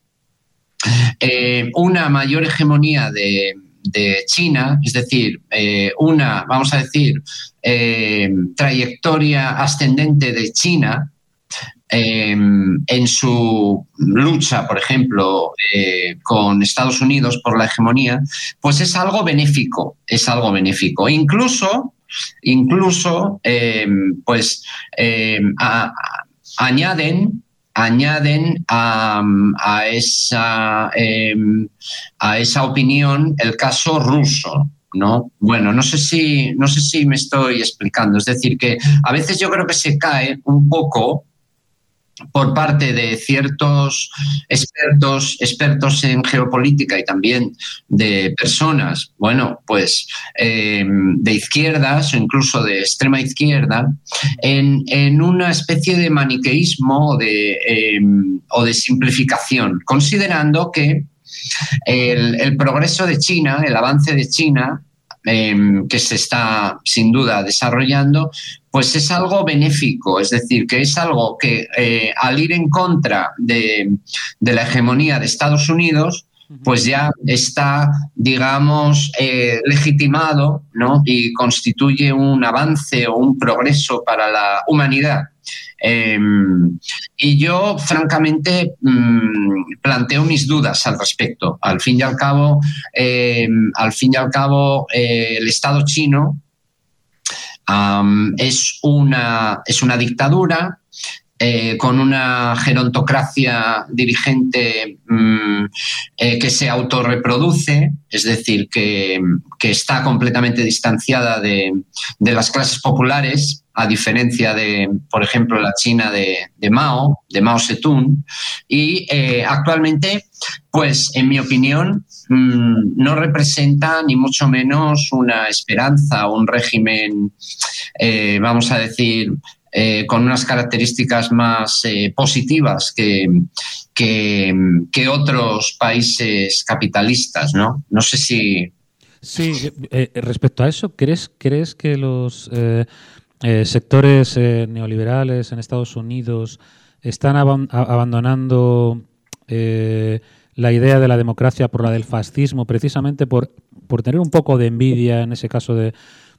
eh, una mayor hegemonía de, de China, es decir, eh, una, vamos a decir, eh, trayectoria ascendente de China eh, en su lucha, por ejemplo, eh, con Estados Unidos por la hegemonía, pues es algo benéfico, es algo benéfico. Incluso, incluso, eh, pues eh, a, a, añaden añaden a, a, esa, eh, a esa opinión el caso ruso, ¿no? Bueno, no sé si, no sé si me estoy explicando. Es decir, que a veces yo creo que se cae un poco por parte de ciertos expertos, expertos en geopolítica y también de personas, bueno, pues eh, de izquierdas o incluso de extrema izquierda, en, en una especie de maniqueísmo o de, eh, o de simplificación, considerando que el, el progreso de China, el avance de China, eh, que se está sin duda desarrollando, pues es algo benéfico, es decir, que es algo que eh, al ir en contra de, de la hegemonía de Estados Unidos, pues ya está, digamos, eh, legitimado, ¿no? Y constituye un avance o un progreso para la humanidad. Eh, y yo, francamente, mmm, planteo mis dudas al respecto. Al fin y al cabo, eh, al fin y al cabo, eh, el Estado chino um, es una, es una dictadura. Eh, con una gerontocracia dirigente mmm, eh, que se autorreproduce, es decir, que, que está completamente distanciada de, de las clases populares, a diferencia de, por ejemplo, la China de, de Mao, de Mao Zedong, y eh, actualmente, pues, en mi opinión, mmm, no representa ni mucho menos una esperanza o un régimen, eh, vamos a decir, Eh, con unas características más eh, positivas que, que, que otros países capitalistas, ¿no? No sé si... Sí, eh, respecto a eso, ¿crees, crees que los eh, eh, sectores eh, neoliberales en Estados Unidos están ab- abandonando eh, la idea de la democracia por la del fascismo, precisamente por, por tener un poco de envidia, en ese caso de...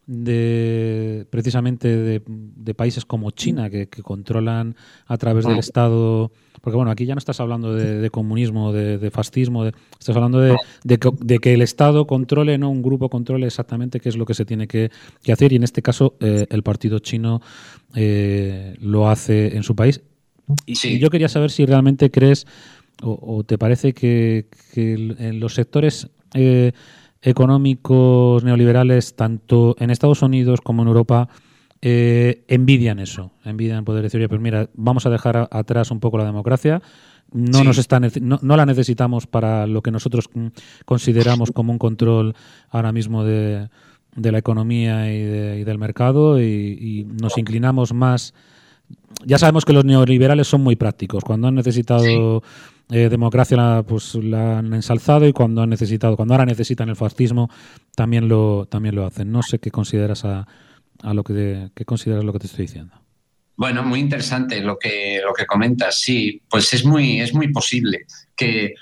de precisamente de, de países como China que, que controlan a través del Estado, porque bueno, aquí ya no estás hablando de, de comunismo, de, de fascismo, de, estás hablando de, de, que, de que el Estado controle, no un grupo controle exactamente qué es lo que se tiene que, que hacer, y en este caso eh, el partido chino eh, lo hace en su país. Y, sí. y yo quería saber si realmente crees o, o te parece que, que en los sectores eh, económicos neoliberales, tanto en Estados Unidos como en Europa, eh, envidian eso, envidian poder decir, pues mira, vamos a dejar a, atrás un poco la democracia, no, sí. nos está, no, no la necesitamos para lo que nosotros consideramos como un control ahora mismo de, de la economía y, de, y del mercado, y, y nos inclinamos más. Ya sabemos que los neoliberales son muy prácticos. Cuando han necesitado eh, democracia, la, pues la han ensalzado, y cuando han necesitado, cuando ahora necesitan el fascismo, también lo también lo hacen. No sé qué consideras a, a lo que te, qué consideras lo que te estoy diciendo. Bueno, muy interesante lo que lo que comentas. Sí, pues es muy es muy posible que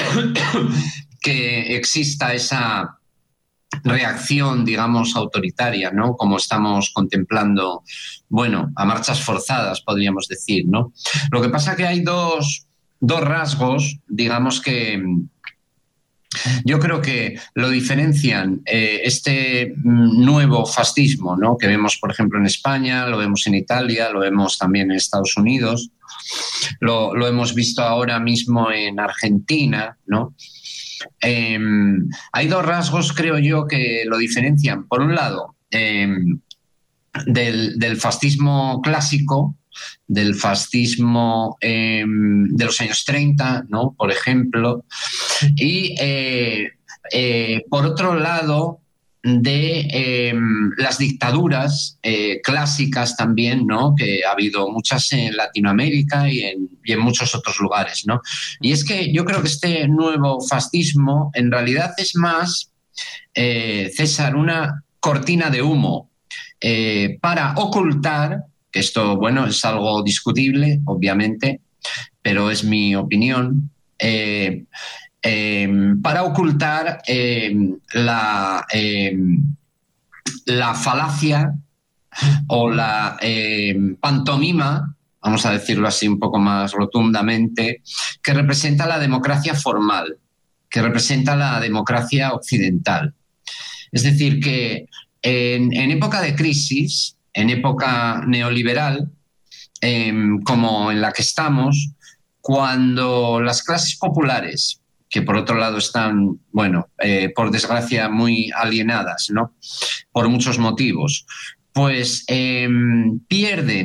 que exista esa reacción, digamos, autoritaria, ¿no? Como estamos contemplando, bueno, a marchas forzadas, podríamos decir, ¿no? Lo que pasa es que hay dos, dos rasgos, digamos, que yo creo que lo diferencian eh, este nuevo fascismo, ¿no? Que vemos, por ejemplo, en España, lo vemos en Italia, lo vemos también en Estados Unidos, lo, lo hemos visto ahora mismo en Argentina, ¿no? Eh, hay dos rasgos, creo yo, que lo diferencian. Por un lado, eh, del, del fascismo clásico, del fascismo eh, de los años treinta, ¿no? Por ejemplo, y eh, eh, por otro lado, de eh, las dictaduras eh, clásicas también, ¿no? Que ha habido muchas en Latinoamérica y en, y en muchos otros lugares, ¿no? Y es que yo creo que este nuevo fascismo en realidad es más, eh, César, una cortina de humo eh, para ocultar, que esto, bueno, es algo discutible, obviamente, pero es mi opinión, eh, Eh, para ocultar eh, la, eh, la falacia o la eh, pantomima, vamos a decirlo así un poco más rotundamente, que representa la democracia formal, que representa la democracia occidental. Es decir, que en, en época de crisis, en época neoliberal, eh, como en la que estamos, cuando las clases populares, que por otro lado están, bueno, eh, por desgracia muy alienadas, ¿no? Por muchos motivos, pues eh, pierden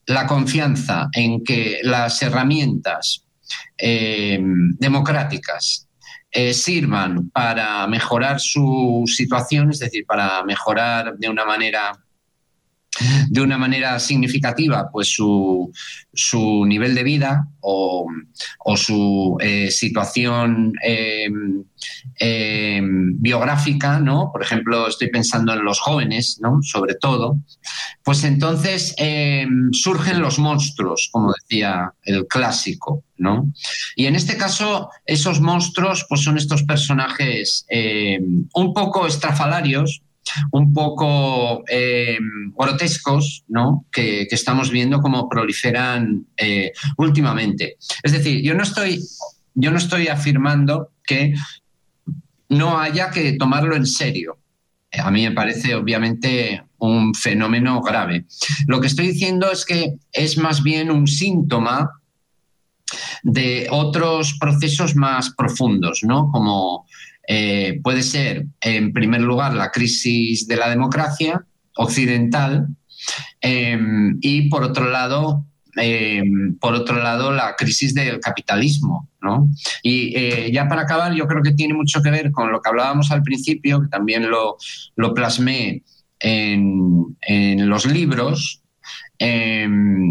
la confianza en que las herramientas eh, democráticas eh, sirvan para mejorar su situación, es decir, para mejorar de una manera de una manera significativa pues su, su nivel de vida o, o su eh, situación eh, eh, biográfica, ¿no? Por ejemplo, estoy pensando en los jóvenes, ¿no? Sobre todo, pues entonces eh, surgen los monstruos, como decía el clásico, ¿no? Y en este caso, esos monstruos pues son estos personajes eh, un poco estrafalarios, un poco eh, grotescos, ¿no? que, que estamos viendo cómo proliferan eh, últimamente. Es decir, yo no estoy, yo no estoy afirmando que no haya que tomarlo en serio. A mí me parece obviamente un fenómeno grave. Lo que estoy diciendo es que es más bien un síntoma de otros procesos más profundos, ¿no? Como Eh, puede ser, en primer lugar, la crisis de la democracia occidental eh, y, por otro lado, eh, por otro lado, la crisis del capitalismo, ¿no? Y eh, ya para acabar, yo creo que tiene mucho que ver con lo que hablábamos al principio, que también lo, lo plasmé en, en los libros, eh,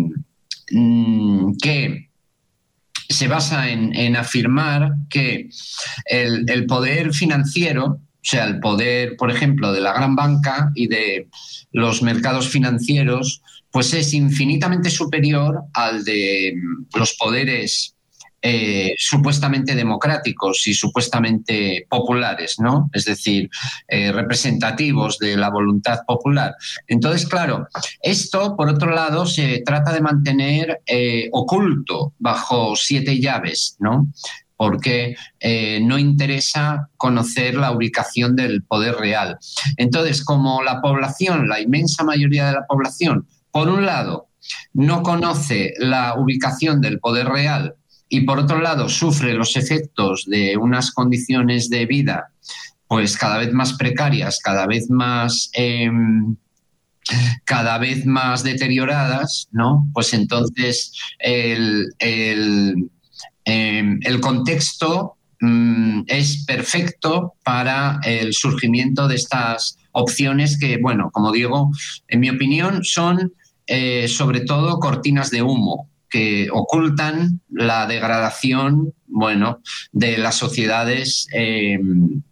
que se basa en, en afirmar que el, el poder financiero, o sea, el poder, por ejemplo, de la gran banca y de los mercados financieros, pues es infinitamente superior al de los poderes eh, supuestamente democráticos y supuestamente populares, ¿no? Es decir, eh, representativos de la voluntad popular. Entonces, claro, esto, por otro lado, se trata de mantener eh, oculto bajo siete llaves, ¿no? Porque eh, no interesa conocer la ubicación del poder real. Entonces, como la población, la inmensa mayoría de la población, por un lado, no conoce la ubicación del poder real y, por otro lado, sufre los efectos de unas condiciones de vida pues cada vez más precarias, cada vez más... Eh, cada vez más deterioradas, ¿no? Pues entonces el, el, eh, el contexto mm, es perfecto para el surgimiento de estas opciones que, bueno, como digo, en mi opinión son eh, sobre todo cortinas de humo que ocultan la degradación, bueno, de las sociedades eh,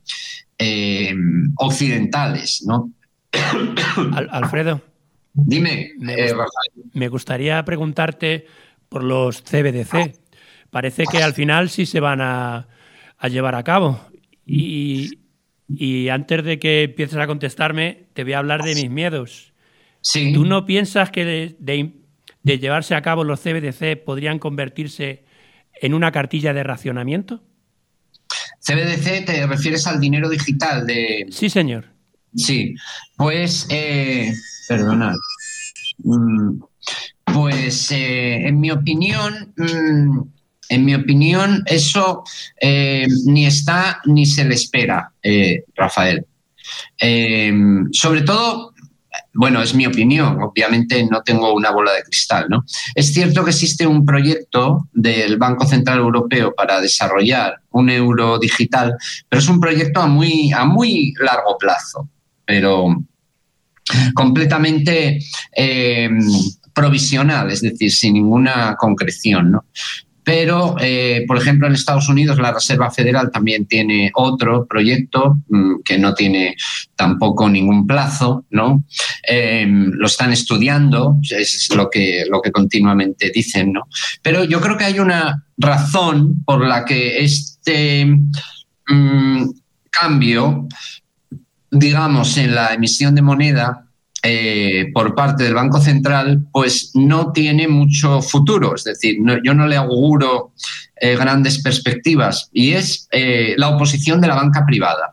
eh, occidentales, ¿no? Al- Alfredo. Dime, me, eh, gust- me gustaría preguntarte por los C B D C. Parece que al final sí se van a, a llevar a cabo. Y, y antes de que empieces a contestarme, te voy a hablar de mis miedos. Sí. ¿Tú no piensas que de, de, de llevarse a cabo los C B D C podrían convertirse en una cartilla de racionamiento? C B D C, ¿te refieres al dinero digital? De... Sí, señor. Sí, pues, eh, perdonad, mm, pues eh, en mi opinión, mm, en mi opinión, eso eh, ni está ni se le espera, eh, Rafael. Eh, sobre todo, bueno, es mi opinión, obviamente no tengo una bola de cristal, ¿no? Es cierto que existe un proyecto del Banco Central Europeo para desarrollar un euro digital, pero es un proyecto a muy, a muy largo plazo, pero completamente eh, provisional, es decir, sin ninguna concreción, ¿no? Pero, eh, por ejemplo, en Estados Unidos la Reserva Federal también tiene otro proyecto mmm, que no tiene tampoco ningún plazo, ¿no? Eh, lo están estudiando, es lo que, lo que continuamente dicen, ¿no? Pero yo creo que hay una razón por la que este mmm, cambio, digamos, en la emisión de moneda Eh, por parte del Banco Central, pues no tiene mucho futuro. Es decir, no, yo no le auguro eh, grandes perspectivas, y es eh, la oposición de la banca privada.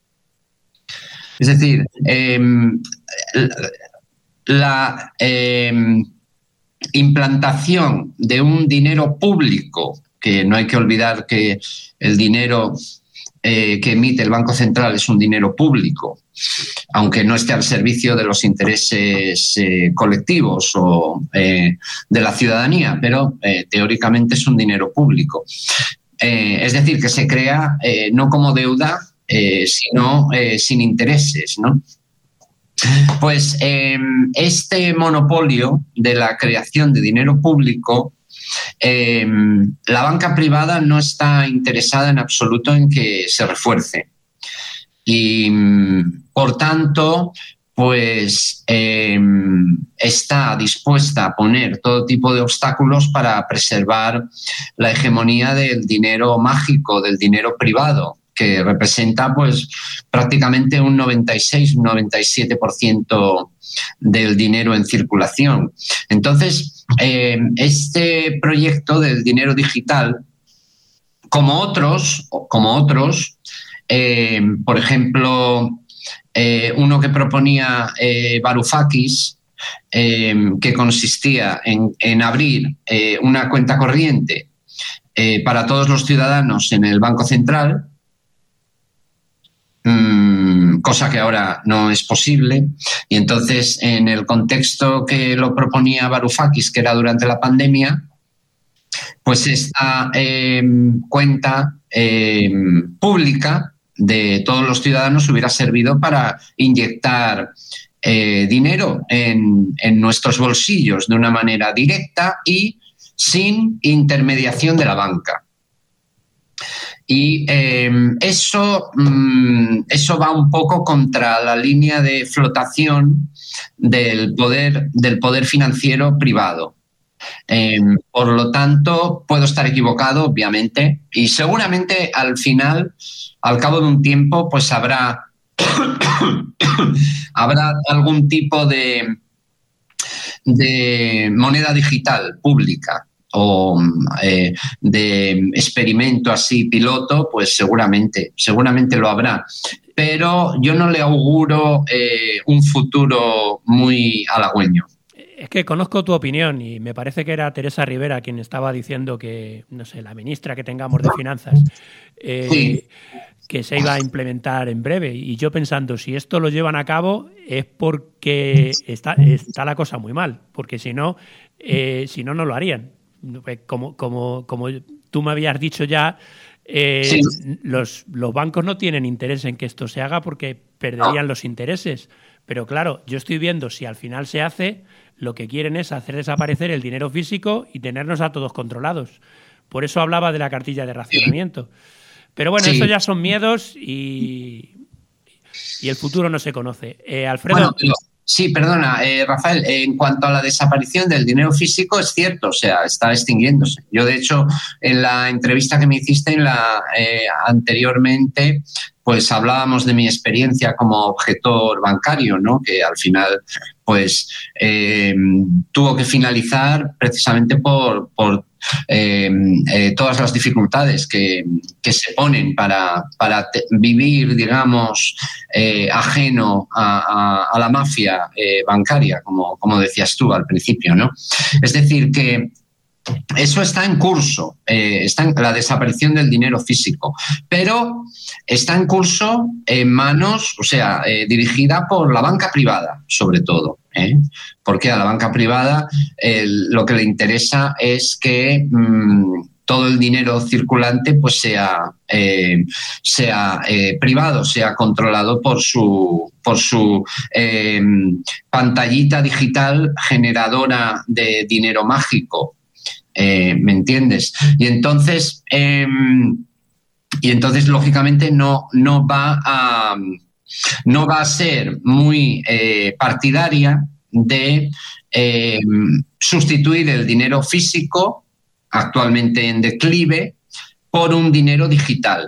Es decir, eh, la eh, implantación de un dinero público, que no hay que olvidar que el dinero eh, que emite el Banco Central es un dinero público, aunque no esté al servicio de los intereses eh, colectivos o eh, de la ciudadanía, pero eh, teóricamente es un dinero público. Eh, es decir, que se crea eh, no como deuda, eh, sino eh, sin intereses, ¿no? Pues eh, este monopolio de la creación de dinero público, eh, la banca privada no está interesada en absoluto en que se refuerce. Y, por tanto, pues eh, está dispuesta a poner todo tipo de obstáculos para preservar la hegemonía del dinero mágico, del dinero privado, que representa pues prácticamente un noventa y seis, noventa y siete por ciento del dinero en circulación. Entonces, eh, este proyecto del dinero digital, como otros, como otros, eh, por ejemplo, eh, uno que proponía eh, Varoufakis, eh, que consistía en, en abrir eh, una cuenta corriente eh, para todos los ciudadanos en el Banco Central, cosa que ahora no es posible. Y entonces, en el contexto que lo proponía Varoufakis, que era durante la pandemia, pues esta eh, cuenta eh, pública de todos los ciudadanos hubiera servido para inyectar eh, dinero en, en nuestros bolsillos de una manera directa y sin intermediación de la banca. Y eh, eso, mm, eso va un poco contra la línea de flotación del poder, del poder financiero privado. Eh, por lo tanto, puedo estar equivocado, obviamente, y seguramente al final, al cabo de un tiempo, pues habrá, habrá algún tipo de, de moneda digital pública o eh, de experimento así piloto, pues seguramente, seguramente lo habrá. Pero yo no le auguro eh, un futuro muy halagüeño. Es que conozco tu opinión y me parece que era Teresa Rivera quien estaba diciendo que, no sé, la ministra que tengamos de Finanzas, eh, sí. que se iba a implementar en breve. Y yo pensando, si esto lo llevan a cabo es porque está, está la cosa muy mal, porque si no, eh, si no, no lo harían. Como, como, como tú me habías dicho ya, eh, sí. los, los bancos no tienen interés en que esto se haga porque perderían no. los intereses. Pero claro, yo estoy viendo si al final se hace, lo que quieren es hacer desaparecer el dinero físico y tenernos a todos controlados. Por eso hablaba de la cartilla de racionamiento. Pero bueno, sí. eso ya son miedos y, y el futuro no se conoce. Eh, Alfredo... Bueno, pero... Sí, perdona, eh, Rafael, en cuanto a la desaparición del dinero físico, es cierto, o sea, está extinguiéndose. Yo, de hecho, en la entrevista que me hiciste en la eh, anteriormente, pues hablábamos de mi experiencia como objetor bancario, ¿no? Que al final, pues, eh, tuvo que finalizar precisamente por... por Eh, eh, todas las dificultades que, que se ponen para, para te, vivir, digamos, eh, ajeno a, a, a la mafia eh, bancaria, como, como decías tú al principio, ¿no? Es decir, que eso está en curso, eh, está en la desaparición del dinero físico, pero está en curso en manos, o sea, eh, dirigida por la banca privada, sobre todo. ¿eh? Porque a la banca privada eh, lo que le interesa es que mmm, todo el dinero circulante pues sea, eh, sea eh, privado, sea controlado por su, por su eh, pantallita digital generadora de dinero mágico. Eh, ¿Me entiendes? Y entonces, eh, y entonces lógicamente no, no va a no va a ser muy eh, partidaria de eh, sustituir el dinero físico, actualmente en declive, por un dinero digital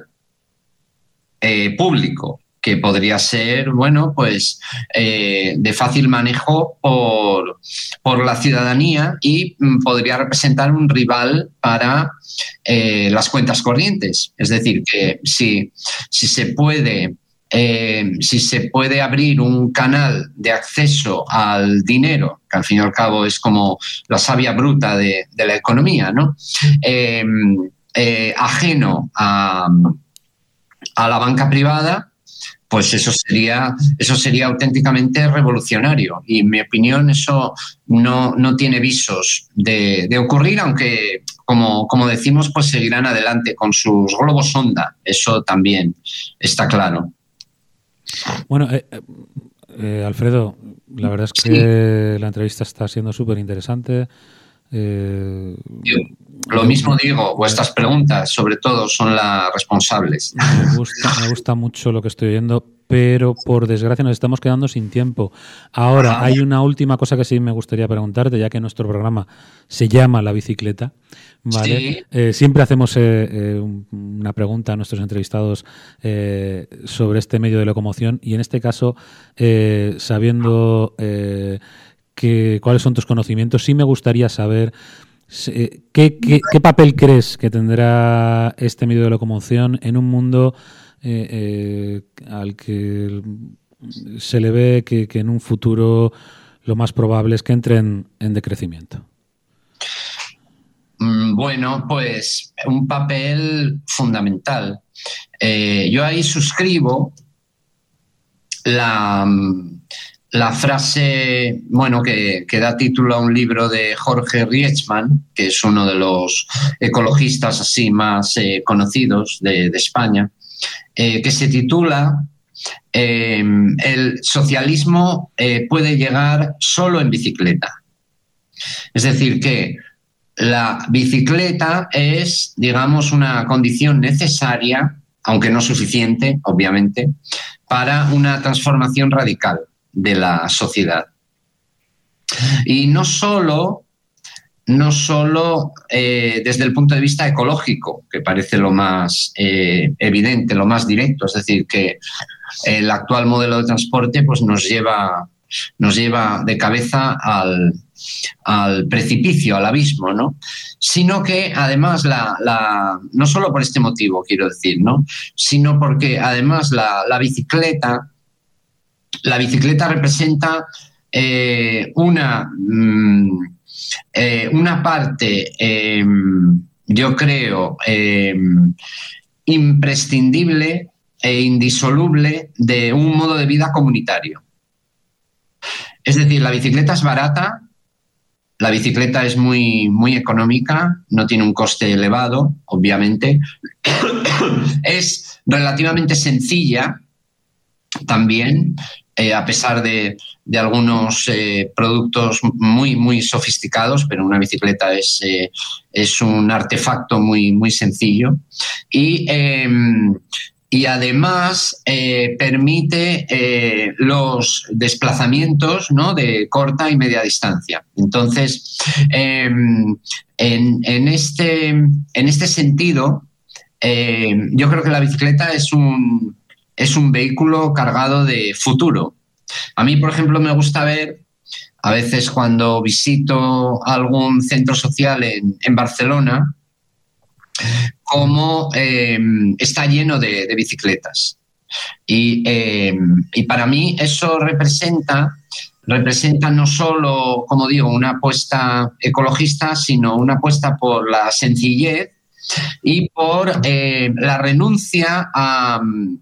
eh, público, que podría ser, bueno, pues eh, de fácil manejo por, por la ciudadanía y mm, podría representar un rival para eh, las cuentas corrientes. Es decir, que si, si se puede... Eh, si se puede abrir un canal de acceso al dinero, que al fin y al cabo es como la savia bruta de, de la economía, ¿no? Eh, eh, ajeno a, a la banca privada, pues eso sería, eso sería auténticamente revolucionario. Y en mi opinión eso no, no tiene visos de, de ocurrir, aunque, como, como decimos, pues seguirán adelante con sus globos sonda. Eso también está claro. Bueno, eh, eh, Alfredo, la verdad es que sí, la entrevista está siendo súper interesante. Eh, Yo, lo mismo digo, vuestras preguntas sobre todo son las responsables. Me gusta, me gusta mucho lo que estoy oyendo, pero por desgracia nos estamos quedando sin tiempo. Ahora, hay una última cosa que sí me gustaría preguntarte, ya que nuestro programa se llama La Bicicleta, ¿vale? Sí. Eh, siempre hacemos eh, eh, una pregunta a nuestros entrevistados eh, sobre este medio de locomoción, y en este caso, eh, sabiendo eh, que, cuáles son tus conocimientos, sí me gustaría saber ¿Qué, qué, ¿Qué papel crees que tendrá este medio de locomoción en un mundo eh, eh, al que se le ve que, que en un futuro lo más probable es que entre en, en decrecimiento? Bueno, pues un papel fundamental. Eh, yo ahí suscribo la... La frase, bueno, que, que da título a un libro de Jorge Rietzmann, que es uno de los ecologistas así más eh, conocidos de, de España, eh, que se titula eh, El socialismo eh, puede llegar solo en bicicleta. Es decir, que la bicicleta es, digamos, una condición necesaria, aunque no suficiente, obviamente, para una transformación radical de la sociedad. Y no solo, no solo eh, desde el punto de vista ecológico, que parece lo más eh, evidente, lo más directo, es decir, que el actual modelo de transporte pues, nos lleva, nos lleva de cabeza al, al precipicio, al abismo, ¿no? Sino que además, la, la, no solo por este motivo, quiero decir, ¿no? Sino porque además la, la bicicleta La bicicleta representa eh, una, mm, eh, una parte, eh, yo creo, eh, imprescindible e indisoluble de un modo de vida comunitario. Es decir, la bicicleta es barata, la bicicleta es muy, muy económica, no tiene un coste elevado, obviamente, es relativamente sencilla también, Eh, a pesar de, de algunos eh, productos muy, muy sofisticados, pero una bicicleta es, eh, es un artefacto muy, muy sencillo. Y, eh, y además eh, permite eh, los desplazamientos, ¿no?, de corta y media distancia. Entonces, eh, en, en, este, en este sentido, eh, yo creo que la bicicleta es un... es un vehículo cargado de futuro. A mí, por ejemplo, me gusta ver, a veces cuando visito algún centro social en, en Barcelona, cómo eh, está lleno de, de bicicletas. Y, eh, y para mí eso representa, representa no solo, como digo, una apuesta ecologista, sino una apuesta por la sencillez y por eh, la renuncia a...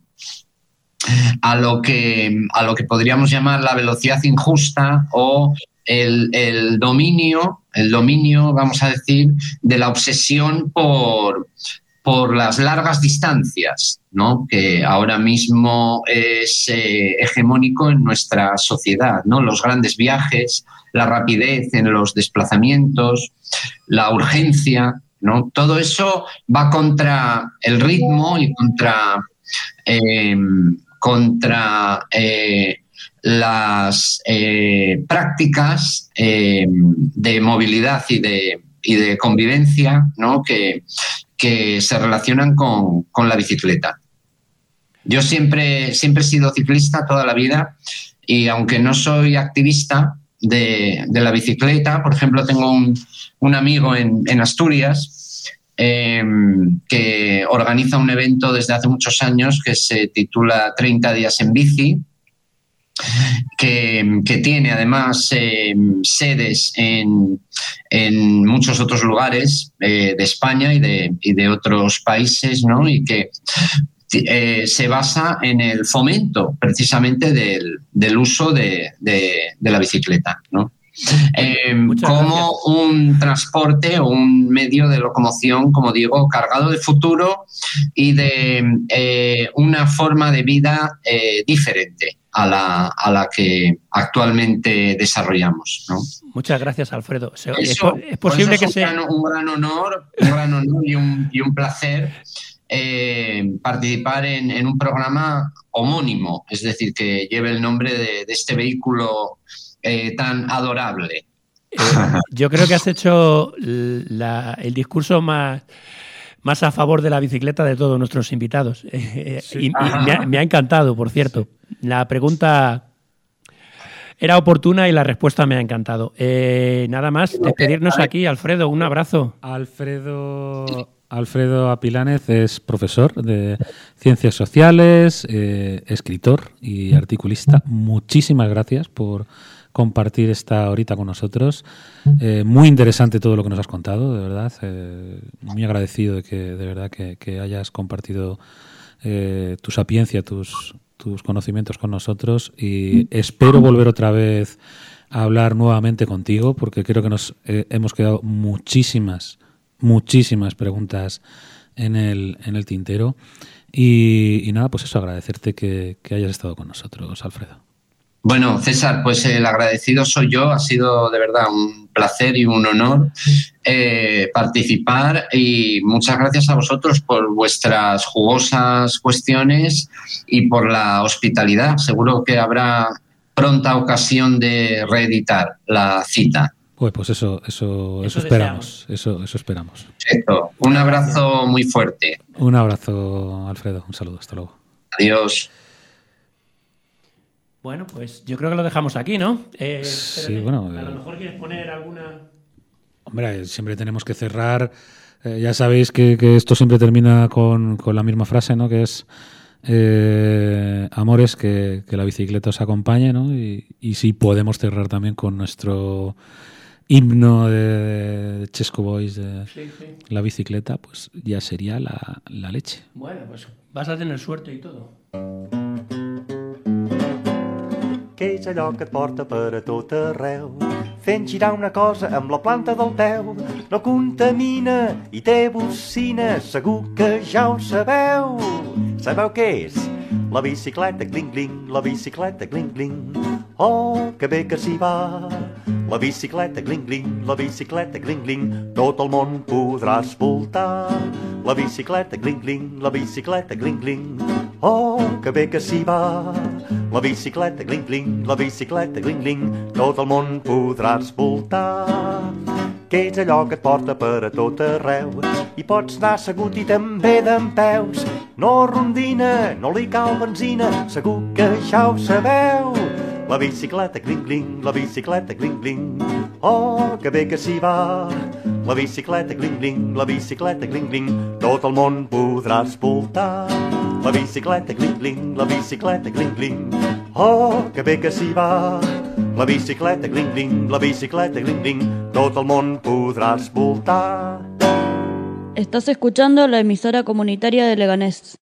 A lo, que, a lo que podríamos llamar la velocidad injusta o el, el dominio, el dominio, vamos a decir, de la obsesión por, por las largas distancias, ¿no?, que ahora mismo es eh, hegemónico en nuestra sociedad, ¿no? Los grandes viajes, la rapidez en los desplazamientos, la urgencia, ¿no? Todo eso va contra el ritmo y contra... Eh, contra eh, las eh, prácticas eh, de movilidad y de, y de convivencia, ¿no?, que, que se relacionan con, con la bicicleta. Yo siempre, siempre he sido ciclista toda la vida y aunque no soy activista de, de la bicicleta, por ejemplo, tengo un, un amigo en, en Asturias Eh, que organiza un evento desde hace muchos años que se titula treinta días en bici, que, que tiene además eh, sedes en, en muchos otros lugares eh, de España y de, y de otros países, ¿no? Y que eh, se basa en el fomento precisamente del, del uso de, de, de la bicicleta, ¿no? Eh, como un transporte o un medio de locomoción, como digo, cargado de futuro y de eh, una forma de vida eh, diferente a la, a la que actualmente desarrollamos, ¿no? Muchas gracias, Alfredo. Eso, es, es posible eso que sea un, gran, un gran honor, un gran honor y, un, y un placer eh, participar en, en un programa homónimo, es decir, que lleve el nombre de, de este vehículo Eh, tan adorable. Eh, yo creo que has hecho la, el discurso más, más a favor de la bicicleta de todos nuestros invitados. Eh, sí. Y, y me, ha, me ha encantado, por cierto. Sí. La pregunta era oportuna y la respuesta me ha encantado. Eh, nada más, despedirnos aquí. Alfredo, un abrazo. Alfredo... Alfredo Apilánez es profesor de Ciencias Sociales, eh, escritor y articulista. Muchísimas gracias por compartir esta horita con nosotros. Eh, muy interesante todo lo que nos has contado, de verdad. Eh, muy agradecido de que de verdad que, que hayas compartido eh, tu sapiencia, tus, tus conocimientos con nosotros, y espero volver otra vez a hablar nuevamente contigo, porque creo que nos eh, hemos quedado muchísimas muchísimas preguntas en el, en el tintero. Y, y nada, pues eso, agradecerte que, que hayas estado con nosotros, Alfredo. Bueno, César, pues el agradecido soy yo. Ha sido de verdad un placer y un honor eh, participar, y muchas gracias a vosotros por vuestras jugosas cuestiones y por la hospitalidad. Seguro que habrá pronta ocasión de reeditar la cita. Pues, pues eso, eso, eso, eso esperamos, eso, eso esperamos. Perfecto. Un abrazo muy fuerte. Un abrazo, Alfredo. Un saludo. Hasta luego. Adiós. Bueno, pues yo creo que lo dejamos aquí, ¿no? Eh, sí, bueno. A lo mejor quieres poner alguna... Hombre, siempre tenemos que cerrar. Eh, ya sabéis que, que esto siempre termina con, con la misma frase, ¿no? Que es... Eh, amores, que, que la bicicleta os acompañe, ¿no? Y, y si podemos cerrar también con nuestro himno de, de Chesco Boys de sí, sí. La bicicleta, pues ya sería la, la leche. Bueno, pues vas a tener suerte y todo. Què és allò que et porta per a tot arreu? Fent girar una cosa amb la planta del peu. No contamina i té bocina, segur que ja ho sabeu. Sabeu què és? La bicicleta, cling, cling, la bicicleta, cling, cling. Oh, que bé que s'hi va. La bicicleta, cling, cling, la bicicleta, cling, cling. Tot el món podràs voltar. La bicicleta, cling, cling, la bicicleta, cling, cling. Oh, que bé que s'hi va. La bicicleta, cling, cling, la bicicleta, cling, cling. Tot el món podràs voltar. Què és allò que et porta per a tot arreu? I pots anar assegut i també dempeus. No rondina, no li cal benzina, segur que ja ho sabeu. La bicicleta, cling, cling, la bicicleta, cling, cling. Oh, que bé que s'hi va. La bicicleta, cling, cling, la bicicleta, cling, cling. Tot el món podràs voltar. La bicicleta, cling, cling, la bicicleta, cling, cling. Oh, que bé que s'hi va. La bicicleta, cling, cling, la bicicleta, cling, cling. Tot el món podràs voltar. Estás escuchando la emisora comunitaria de Leganés.